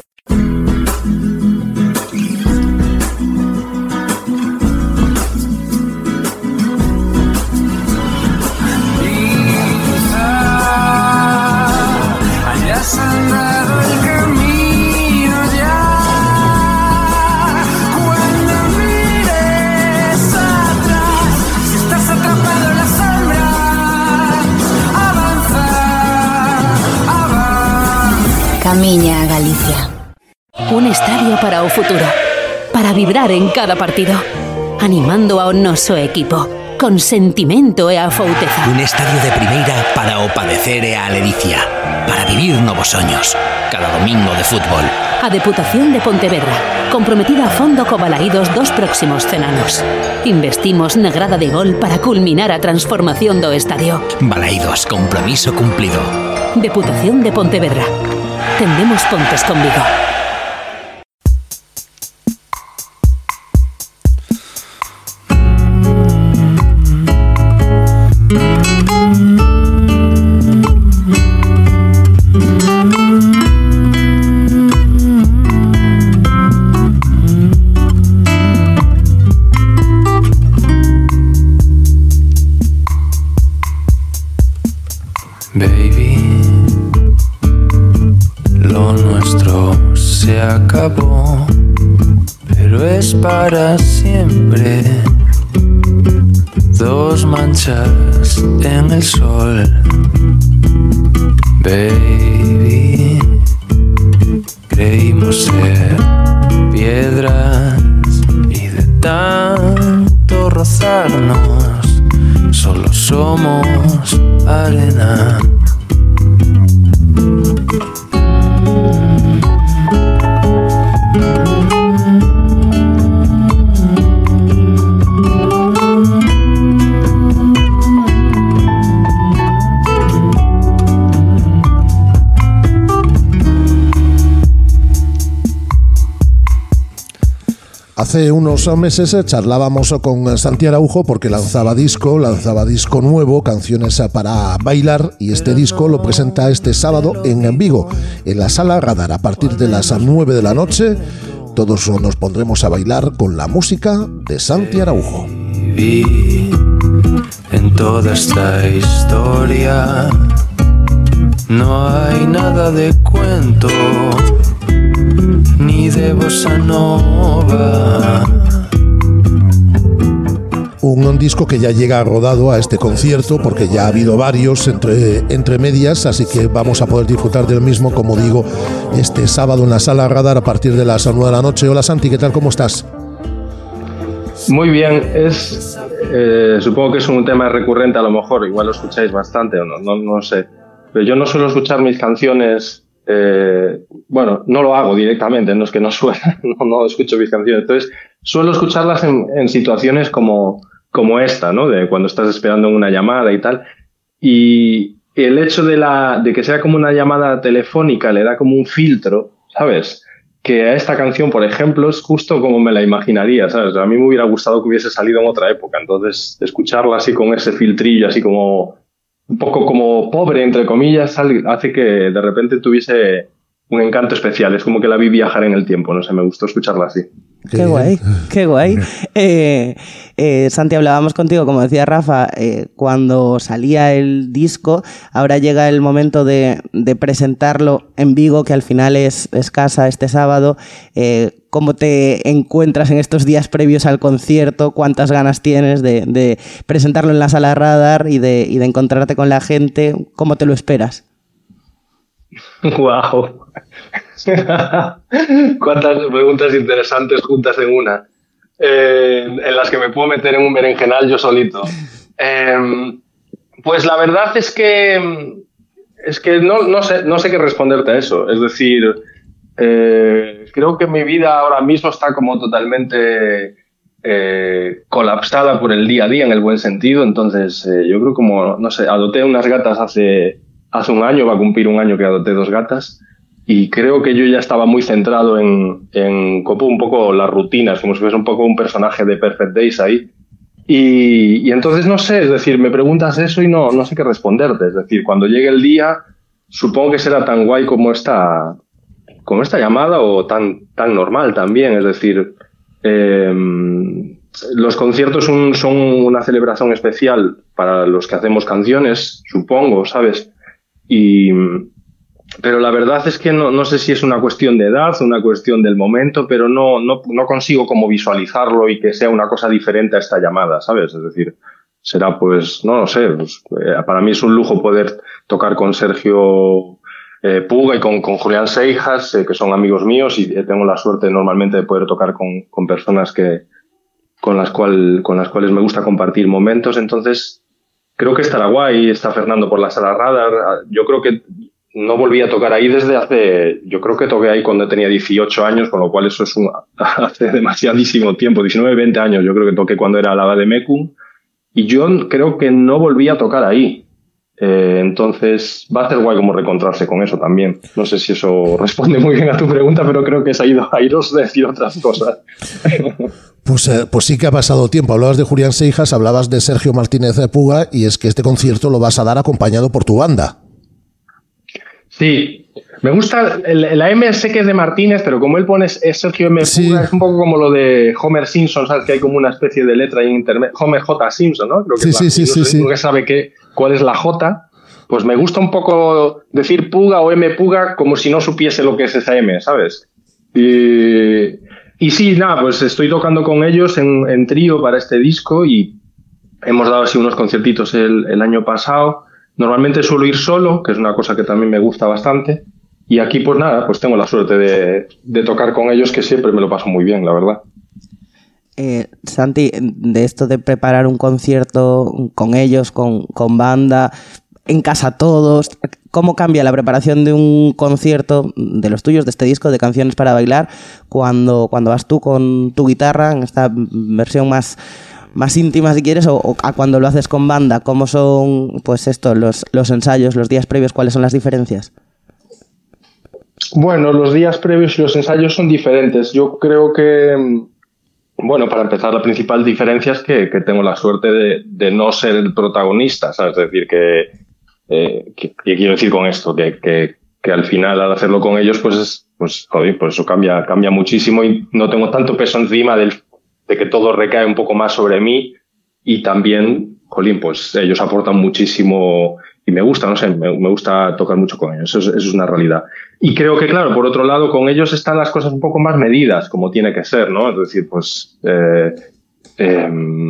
Camiña a Galicia.
Un estadio para o futuro, para vibrar en cada partido, animando ao noso equipo, con sentimento e afouteza.
Un estadio de primeira para o padecer e a ledicia, para vivir novos soños, cada domingo de fútbol.
A Deputación de Pontevedra, comprometida a fondo co Balaídos dos próximos cen anos. Investimos na grada de gol para culminar a transformación do estadio.
Balaídos, compromiso cumplido.
Deputación de Pontevedra. Tendemos pontes conmigo.
Baby, lo nuestro se acabó, pero es para siempre. Dos manchas en el sol. Baby, creímos ser piedras y de tanto rozarnos solo somos arena.
Hace unos meses charlábamos con Santi Araujo porque lanzaba disco, lanzaba disco nuevo, canciones para bailar, y este disco lo presenta este sábado en Vigo, en la Sala Radar, a partir de las nueve de la noche. Todos nos pondremos a bailar con la música de Santi Araujo.
En toda esta historia no hay nada de cuento ni de bossa nova.
Un disco que ya llega rodado a este concierto porque ya ha habido varios entre, entre medias, así que vamos a poder disfrutar del mismo, como digo, este sábado en la Sala Radar a partir de las nueve de la noche. Hola Santi, ¿qué tal? ¿Cómo estás?
Muy bien, es eh, supongo que es un tema recurrente, a lo mejor igual lo escucháis bastante o no, no, no sé, pero yo no suelo escuchar mis canciones. Eh, bueno, no lo hago directamente, no es que no suena, no, no escucho mis canciones, entonces suelo escucharlas en, en situaciones como, como esta, ¿no? De cuando estás esperando una llamada y tal, y el hecho de, la, de que sea como una llamada telefónica le da como un filtro, ¿sabes? Que a esta canción, por ejemplo, es justo como me la imaginaría, ¿sabes? A mí me hubiera gustado que hubiese salido en otra época, entonces escucharla así con ese filtrillo, así como un poco como pobre, entre comillas, hace que de repente tuviese un encanto especial. Es como que la vi viajar en el tiempo, no sé, me gustó escucharla así.
Qué, qué guay, qué guay. Eh, eh, Santi, hablábamos contigo, como decía Rafa, eh, cuando salía el disco, ahora llega el momento de, de presentarlo en Vigo, que al final es, es casa este sábado. Eh, ¿Cómo te encuentras en estos días previos al concierto? ¿Cuántas ganas tienes de, de presentarlo en la Sala Radar y de, y de encontrarte con la gente? ¿Cómo te lo esperas?
¡Guau! Cuántas preguntas interesantes juntas en una, eh, en las que me puedo meter en un berenjenal yo solito. Eh, pues la verdad es que es que no, no sé, no sé qué responderte a eso. Es decir, eh, creo que mi vida ahora mismo está como totalmente eh, colapsada por el día a día en el buen sentido. Entonces, eh, yo creo como, no sé, adopté unas gatas hace, hace un año, va a cumplir un año que adopté dos gatas. Y creo que yo ya estaba muy centrado en, en como un poco las rutinas, como si fuese un poco un personaje de Perfect Days ahí. Y, y entonces no sé, es decir, me preguntas eso y no, no sé qué responderte. Es decir, cuando llegue el día, supongo que será tan guay como esta, como esta llamada o tan, tan normal también. Es decir, eh, los conciertos son, son una celebración especial para los que hacemos canciones, supongo, ¿sabes? Y... Pero la verdad es que no, no sé si es una cuestión de edad, una cuestión del momento, pero no, no, no consigo como visualizarlo y que sea una cosa diferente a esta llamada, ¿sabes? Es decir, será pues, no lo sé, pues, eh, para mí es un lujo poder tocar con Sergio eh, Puga y con, con Julián Seijas, eh, que son amigos míos, y eh, tengo la suerte normalmente de poder tocar con, con personas que, con, las cual, con las cuales me gusta compartir momentos. Entonces, creo que estará guay. Está Fernando por la Sala Radar. Yo creo que no volví a tocar ahí desde hace, yo creo que toqué ahí cuando tenía dieciocho años, con lo cual eso es un, hace demasiadísimo tiempo, diecinueve, veinte años. Yo creo que toqué cuando era la de Mecum, y yo creo que no volví a tocar ahí. Eh, entonces va a ser guay como reencontrarse con eso también. No sé si eso responde muy bien a tu pregunta, pero creo que se ha ido a iros a decir otras cosas.
Pues, eh, pues sí que ha pasado tiempo. Hablabas de Julián Seijas, hablabas de Sergio Martínez de Puga, y es que este concierto lo vas a dar acompañado por tu banda.
Sí, me gusta, el, la M sé que es de Martínez, pero como él pone es Sergio M.
Sí.
Puga, es un poco como lo de Homer Simpson, ¿sabes? Que hay como una especie de letra ahí en internet. Homer J. Simpson, ¿no? Creo que
Sí,
es
sí,
la,
sí,
no
sí,
sé,
sí.
nunca sabe qué, cuál es la J. Pues me gusta un poco decir Puga o M. Puga como si no supiese lo que es esa M, ¿sabes? Y, y sí, nada, pues estoy tocando con ellos en, en trío para este disco, y hemos dado así unos conciertitos el, el año pasado. Normalmente suelo ir solo, que es una cosa que también me gusta bastante. Y aquí, pues nada, pues tengo la suerte de, de tocar con ellos, que siempre me lo paso muy bien, la verdad.
Eh, Santi, de esto de preparar un concierto con ellos, con, con banda, en casa todos, ¿cómo cambia la preparación de un concierto de los tuyos, de este disco de Canciones para Bailar, cuando, cuando vas tú con tu guitarra, en esta versión más, más íntima, si quieres, o, o a cuando lo haces con banda? ¿Cómo son, pues esto, los, los ensayos, los días previos? ¿Cuáles son las diferencias?
Bueno, los días previos y los ensayos son diferentes. Yo creo que, bueno, para empezar, la principal diferencia es que, que tengo la suerte de, de no ser el protagonista, ¿sabes? Es decir, que, eh, que, que quiero decir con esto, que, que, que al final, al hacerlo con ellos, pues, es, pues, joder, pues eso cambia, cambia muchísimo, y no tengo tanto peso encima del, de que todo recae un poco más sobre mí, y también, jolín, pues ellos aportan muchísimo. Y me gusta, no sé, me, me gusta tocar mucho con ellos, eso es, eso es una realidad. Y creo que, claro, por otro lado, con ellos están las cosas un poco más medidas, como tiene que ser, ¿no? Es decir, pues, eh, eh,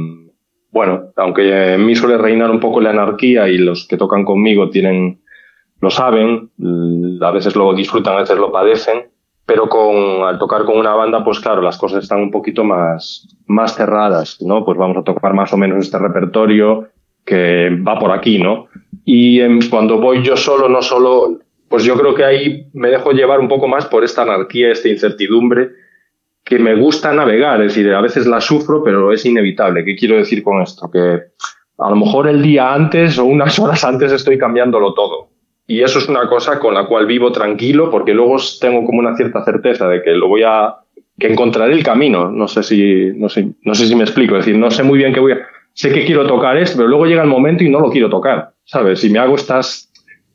bueno, aunque en mí suele reinar un poco la anarquía, y los que tocan conmigo tienen, lo saben, a veces lo disfrutan, a veces lo padecen, pero con, al tocar con una banda, pues claro, las cosas están un poquito más, más cerradas, ¿no? Pues vamos a tocar más o menos este repertorio que va por aquí, ¿no? Y eh, cuando voy yo solo, no solo, pues yo creo que ahí me dejo llevar un poco más por esta anarquía, esta incertidumbre, que me gusta navegar. Es decir, a veces la sufro, pero es inevitable. ¿Qué quiero decir con esto? Que a lo mejor el día antes o unas horas antes estoy cambiándolo todo. Y eso es una cosa con la cual vivo tranquilo, porque luego tengo como una cierta certeza de que lo voy a, que encontraré el camino. No sé si, no sé, no sé si me explico. Es decir, no sé muy bien qué voy a, sé que quiero tocar esto, pero luego llega el momento y no lo quiero tocar, ¿sabes? Y me hago estas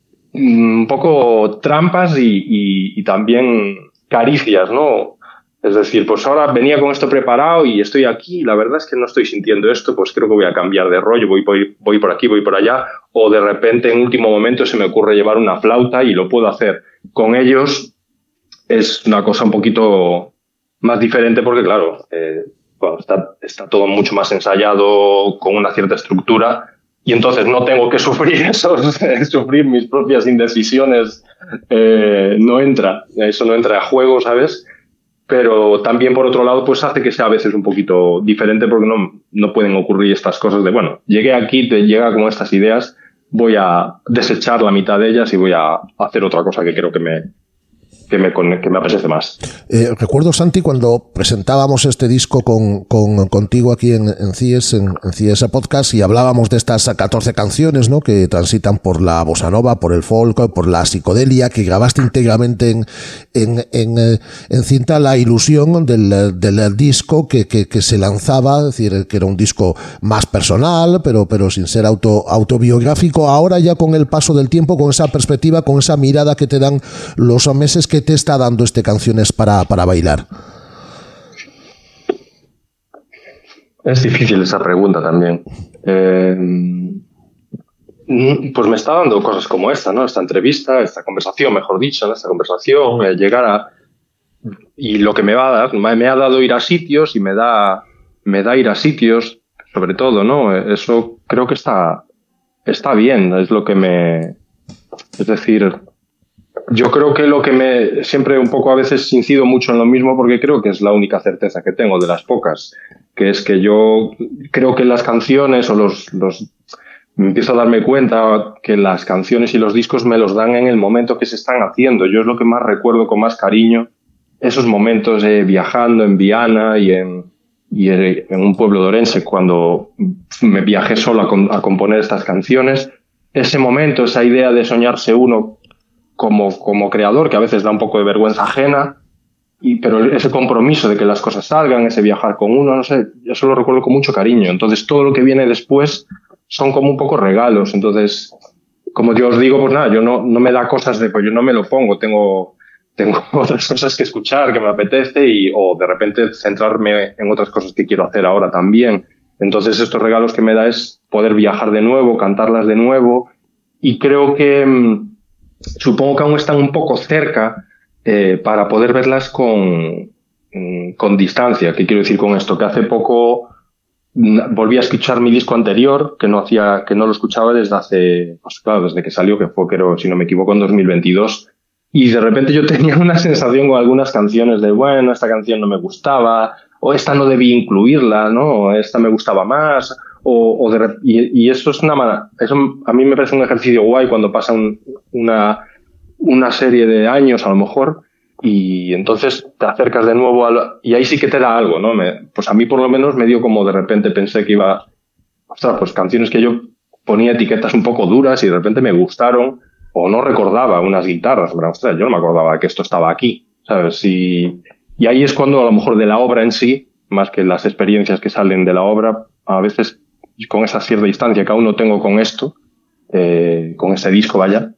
un poco trampas y, y, y también caricias, ¿no? Es decir, pues ahora venía con esto preparado y estoy aquí, y la verdad es que no estoy sintiendo esto, pues creo que voy a cambiar de rollo, voy, voy, voy por aquí, voy por allá, o de repente en último momento se me ocurre llevar una flauta y lo puedo hacer. Con ellos es una cosa un poquito más diferente porque, claro, eh, bueno, está, está todo mucho más ensayado, con una cierta estructura, y entonces no tengo que sufrir eso, sufrir mis propias indecisiones, eh, no entra, eso no entra a juego, ¿sabes? Pero también, por otro lado, pues hace que sea a veces un poquito diferente, porque no, no pueden ocurrir estas cosas de, bueno, llegué aquí, te llega como estas ideas, voy a desechar la mitad de ellas y voy a hacer otra cosa que creo que me, que me, que me apetece más.
Eh, recuerdo, Santi, cuando presentábamos este disco con, con, contigo aquí en, en C I E S, en, en C I E S Podcast, y hablábamos de estas catorce canciones, ¿no?, que transitan por la bossa nova, por el folk, por la psicodelia, que grabaste íntegramente en, en, en, en cinta. La ilusión del, del disco que, que, que se lanzaba, es decir, que era un disco más personal, pero, pero sin ser auto, autobiográfico. Ahora, ya con el paso del tiempo, con esa perspectiva, con esa mirada que te dan los meses, que te está dando este Canciones para, para bailar?
Es difícil esa pregunta también. Eh, pues me está dando cosas como esta, ¿no? Esta entrevista, esta conversación, mejor dicho, ¿no? Esta conversación, eh, llegar a... Y lo que me va a dar, me ha dado ir a sitios y me da, me da ir a sitios, sobre todo, ¿no? Eso creo que está, está bien, es lo que me... Es decir... Yo creo que lo que me... Siempre un poco a veces incido mucho en lo mismo porque creo que es la única certeza que tengo de las pocas, que es que yo creo que las canciones o los... los me empiezo a darme cuenta que las canciones y los discos me los dan en el momento que se están haciendo. Yo es lo que más recuerdo con más cariño, esos momentos eh, viajando en Viana y en, y en un pueblo de Orense, cuando me viajé solo a, con, a componer estas canciones. Ese momento, esa idea de soñarse uno Como, como creador, que a veces da un poco de vergüenza ajena, y, pero ese compromiso de que las cosas salgan, ese viajar con uno, no sé, yo eso lo recuerdo con mucho cariño. Entonces todo lo que viene después son como un poco regalos. Entonces, como yo os digo, pues nada, yo no, no me da cosas de, pues yo no me lo pongo, tengo, tengo otras cosas que escuchar, que me apetece, y, o de repente centrarme en otras cosas que quiero hacer ahora también. Entonces estos regalos que me da es poder viajar de nuevo, cantarlas de nuevo, y creo que... Supongo que aún están un poco cerca eh, para poder verlas con, con distancia. ¿Qué quiero decir con esto? Que hace poco volví a escuchar mi disco anterior, que no hacía, que no lo escuchaba desde hace, pues claro, desde que salió, que fue, creo, si no me equivoco, en dos mil veintidós. Y de repente yo tenía una sensación con algunas canciones de, bueno, esta canción no me gustaba, o esta no debí incluirla, ¿no? O esta me gustaba más. O, o de, y, y eso es una mala, eso a mí me parece un ejercicio guay cuando pasa un, una, una serie de años a lo mejor, y entonces te acercas de nuevo a lo, y ahí sí que te da algo, ¿no? Me, pues a mí por lo menos me dio como de repente pensé que iba, ostras, pues canciones que yo ponía etiquetas un poco duras y de repente me gustaron, o no recordaba unas guitarras, pero ostras, yo no me acordaba que esto estaba aquí, ¿sabes? Y, y ahí es cuando a lo mejor de la obra en sí, más que las experiencias que salen de la obra, a veces con esa cierta distancia que aún no tengo con esto, eh, con este disco, vaya,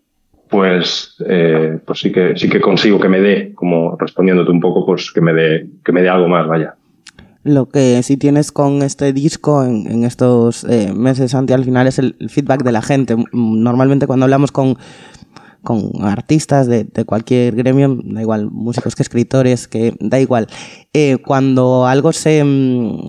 pues, eh, pues sí que sí que consigo que me dé, como respondiéndote un poco, pues que me dé que me dé algo más, vaya.
Lo que sí tienes con este disco en, en estos eh, meses, Santi, al final es el, el feedback de la gente. Normalmente cuando hablamos con con artistas de, de cualquier gremio, da igual, músicos que escritores, que da igual, eh, cuando algo se mm,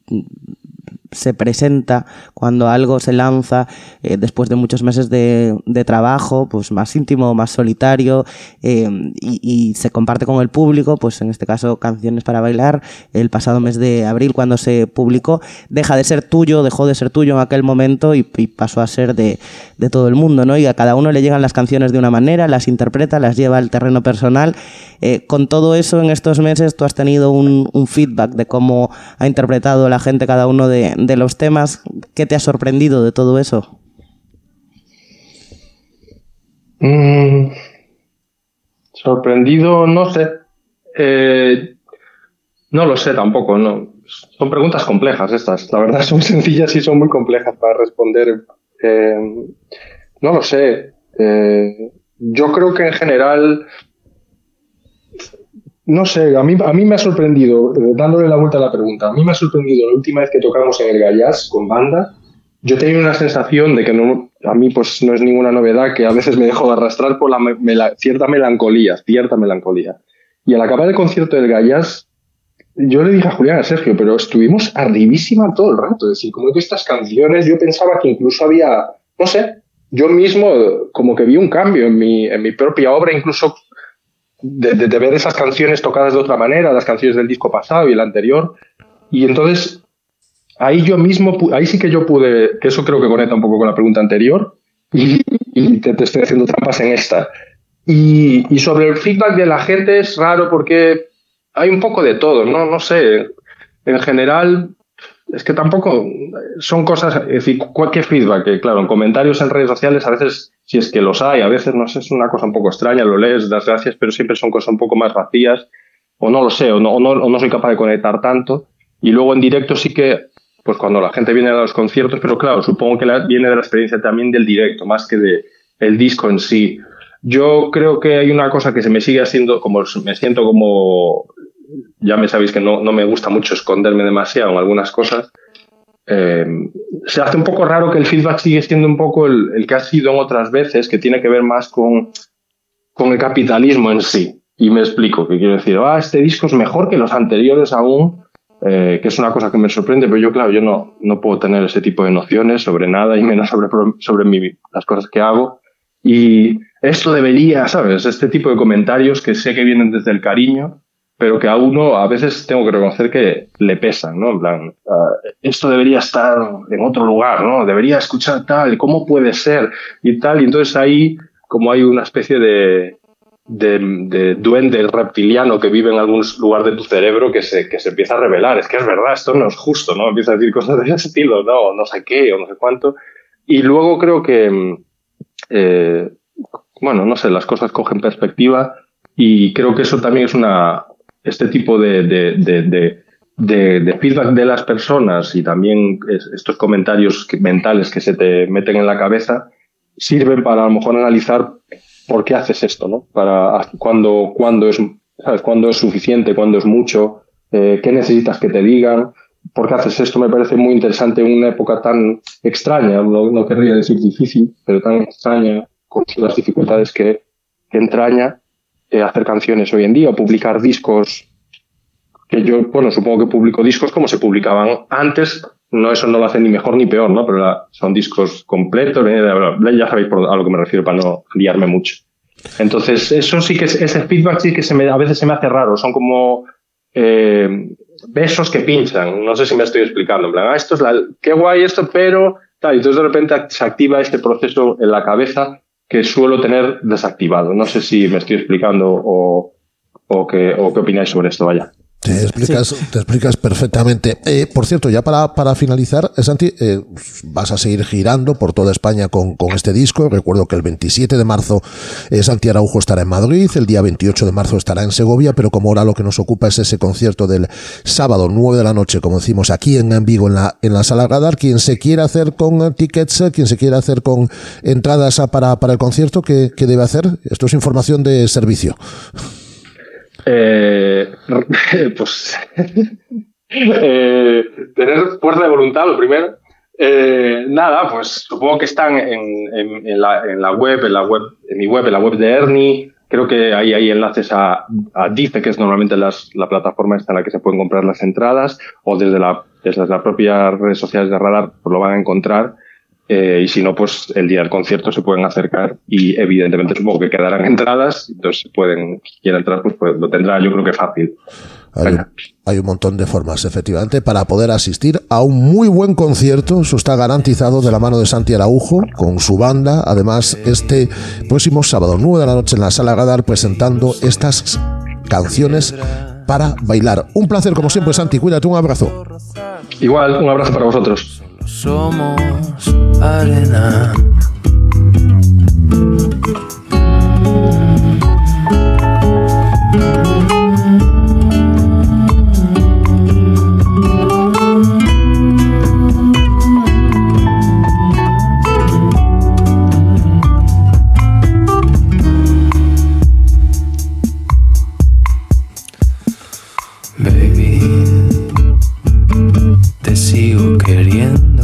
se presenta, cuando algo se lanza eh, después de muchos meses de, de trabajo, pues más íntimo, más solitario, eh, y, y se comparte con el público, pues en este caso Canciones para bailar, el pasado mes de abril cuando se publicó, deja de ser tuyo, dejó de ser tuyo en aquel momento y, y pasó a ser de, de todo el mundo, ¿no? Y a cada uno le llegan las canciones de una manera, las interpreta, las lleva al terreno personal. Eh, con todo eso, en estos meses tú has tenido un, un feedback de cómo ha interpretado la gente cada uno de, de los temas. ¿Qué te ha sorprendido de todo eso?
Mm, sorprendido, no sé. Eh, no lo sé tampoco, no. Son preguntas complejas estas. La verdad son sencillas y son muy complejas para responder. Eh, no lo sé. Eh, yo creo que en general... No sé, a mí, a mí me ha sorprendido, dándole la vuelta a la pregunta, a mí me ha sorprendido la última vez que tocamos en el Gallás con banda, yo tenía una sensación de que no, a mí pues no es ninguna novedad, que a veces me dejo de arrastrar por la me, la, cierta melancolía, cierta melancolía. Y al acabar el concierto del Gallás, yo le dije a Julián, a Sergio, pero estuvimos arribísima todo el rato, es decir, como que estas canciones, yo pensaba que incluso había, no sé, yo mismo como que vi un cambio en mi, en mi propia obra, incluso... De, de, de ver esas canciones tocadas de otra manera, las canciones del disco pasado y el anterior, y entonces ahí yo mismo, ahí sí que yo pude, que eso creo que conecta un poco con la pregunta anterior, y, y te, te estoy haciendo trampas en esta. Y, y sobre el feedback de la gente es raro porque hay un poco de todo, ¿no? No sé, en general es que tampoco son cosas, es decir, cualquier feedback, que claro, en comentarios en redes sociales a veces, si es que los hay, a veces no sé, es una cosa un poco extraña, lo lees, das gracias, pero siempre son cosas un poco más vacías, o no lo sé, o no, o no, o no soy capaz de conectar tanto. Y luego en directo sí que, pues cuando la gente viene a los conciertos, pero claro, supongo que la, viene de la experiencia también del directo, más que de el disco en sí. Yo creo que hay una cosa que se me sigue haciendo, como me siento como, ya me sabéis que no, no me gusta mucho esconderme demasiado en algunas cosas, eh, se hace un poco raro que el feedback sigue siendo un poco el, el que ha sido en otras veces, que tiene que ver más con, con el capitalismo en sí. Y me explico, que quiero decir, ah, este disco es mejor que los anteriores aún, eh, que es una cosa que me sorprende, pero yo, claro, yo no, no puedo tener ese tipo de nociones sobre nada y menos sobre, sobre mi, las cosas que hago. Y esto debería, ¿sabes? Este tipo de comentarios que sé que vienen desde el cariño, pero que a uno a veces tengo que reconocer que le pesan, ¿no? En plan, uh, esto debería estar en otro lugar, ¿no? Debería escuchar tal, ¿cómo puede ser? Y tal, y entonces ahí como hay una especie de, de, de duende reptiliano que vive en algún lugar de tu cerebro que se, que se empieza a revelar. Es que es verdad, esto no es justo, ¿no? Empieza a decir cosas de ese estilo, no, no sé qué o no sé cuánto. Y luego creo que... Eh, bueno, no sé, las cosas cogen perspectiva y creo que eso también es una, este tipo de, de, de, de, de, de feedback de las personas y también es, estos comentarios que, mentales que se te meten en la cabeza sirven para a lo mejor analizar por qué haces esto, ¿no? Para cuándo, cuándo es, ¿sabes? Cuándo es suficiente, cuándo es mucho, eh, qué necesitas que te digan. ¿Por qué haces esto? Me parece muy interesante en una época tan extraña, no, no querría decir difícil, pero tan extraña, con las dificultades que, que entraña eh, hacer canciones hoy en día o publicar discos, que yo, bueno, supongo que publico discos como se publicaban antes, no, eso no lo hacen ni mejor ni peor, ¿no? Pero la, son discos completos, ya sabéis por, a lo que me refiero para no liarme mucho. Entonces, eso sí que, ese feedback sí que se me, a veces se me hace raro, son como... Eh, besos que pinchan, no sé si me estoy explicando, en plan, ah, esto es la, qué guay esto, pero tal, y entonces de repente se activa este proceso en la cabeza que suelo tener desactivado. No sé si me estoy explicando o, o, qué, o qué opináis sobre esto, vaya.
Te explicas, sí. te explicas perfectamente. Eh, por cierto, ya para, para finalizar, Santi, eh, vas a seguir girando por toda España con, con este disco. Recuerdo que el veintisiete de marzo eh, Santi Araujo estará en Madrid, el día veintiocho de marzo estará en Segovia, pero como ahora lo que nos ocupa es ese concierto del sábado nueve de la noche, como decimos aquí en Vigo, en la, en la Sala Radar, quien se quiera hacer con tickets, quien se quiera hacer con entradas para, para el concierto, ¿qué, qué debe hacer? Esto es información de servicio.
Eh, pues eh, tener fuerza de voluntad, lo primero. Eh, nada, pues supongo que están en, en, en, la, en la web, en la web, en mi web, en la web de Ernie. Creo que ahí hay enlaces a, a Dice, que es normalmente las, la plataforma esta en la que se pueden comprar las entradas, o desde la, desde las propias redes sociales de Radar pues lo van a encontrar. Eh, y si no, pues el día del concierto se pueden acercar y evidentemente supongo que quedarán entradas, entonces pueden, si quieren entrar, pues, pues lo tendrá yo creo que fácil.
Hay, hay un montón de formas, efectivamente, para poder asistir a un muy buen concierto. Eso está garantizado de la mano de Santi Araujo con su banda. Además, este próximo sábado, nueve de la noche, en la Sala Radar, presentando estas canciones para bailar. Un placer, como siempre, Santi. Cuídate, un abrazo.
Igual, un abrazo para vosotros.
Somos arena. Baby, te sigo queriendo.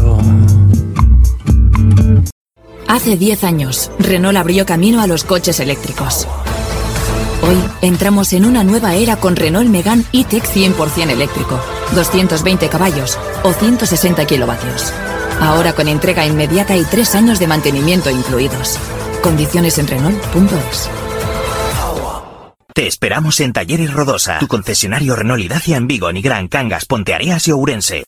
Hace diez años, Renault abrió camino a los coches eléctricos. Hoy entramos en una nueva era con Renault Megane E-Tech cien por ciento eléctrico, doscientos veinte caballos o ciento sesenta kilovatios. Ahora con entrega inmediata y tres años de mantenimiento incluidos. Condiciones en Renault punto es.
Te esperamos en Talleres Rodosa, tu concesionario Renault y Dacia en Vigo, Nigrán, Cangas, Ponteareas y Ourense.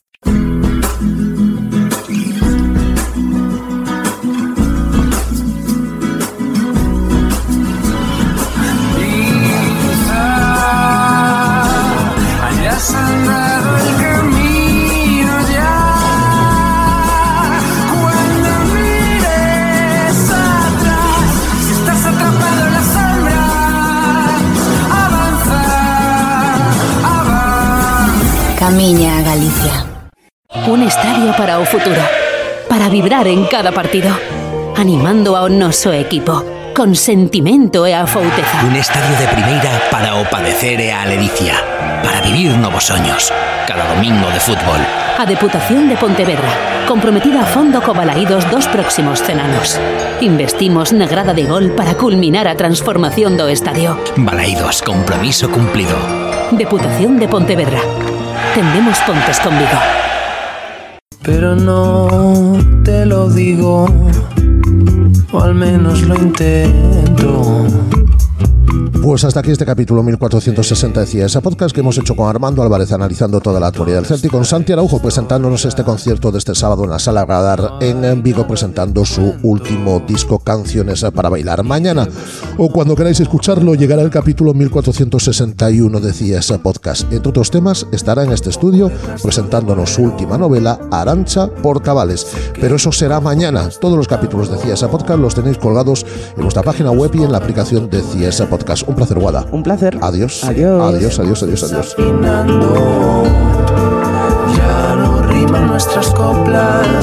Camiña a Galicia.
Un estadio para o futuro, para vibrar en cada partido, animando ao noso equipo, con sentimento e afouteza.
Un estadio de primeira para o padecer e a ledicia, para vivir novos soños, cada domingo de fútbol.
A Deputación de Pontevedra, comprometida a fondo co Balaídos dos próximos cen anos. Investimos na grada de gol para culminar a transformación do estadio.
Balaídos, compromiso cumplido.
Deputación de Pontevedra. Tendemos pontes conmigo.
Pero no te lo digo, o al menos lo intento.
Pues hasta aquí este capítulo mil cuatrocientos sesenta de Ciesa Podcast que hemos hecho con Armando Álvarez analizando toda la actualidad del Celta y con Santi Araujo presentándonos este concierto de este sábado en la Sala Radar en Vigo, presentando su último disco Canciones para Bailar. Mañana, o cuando queráis escucharlo, llegará el capítulo mil cuatrocientos sesenta y uno de Ciesa Podcast. Entre otros temas, estará en este estudio presentándonos su última novela, Arantxa Portavales. Pero eso será mañana. Todos los capítulos de Ciesa Podcast los tenéis colgados en nuestra página web y en la aplicación de Ciesa Podcast. Un placer, Guada.
Un placer.
Adiós.
Adiós.
Adiós, adiós, adiós, adiós.
Ya no riman nuestras coplas.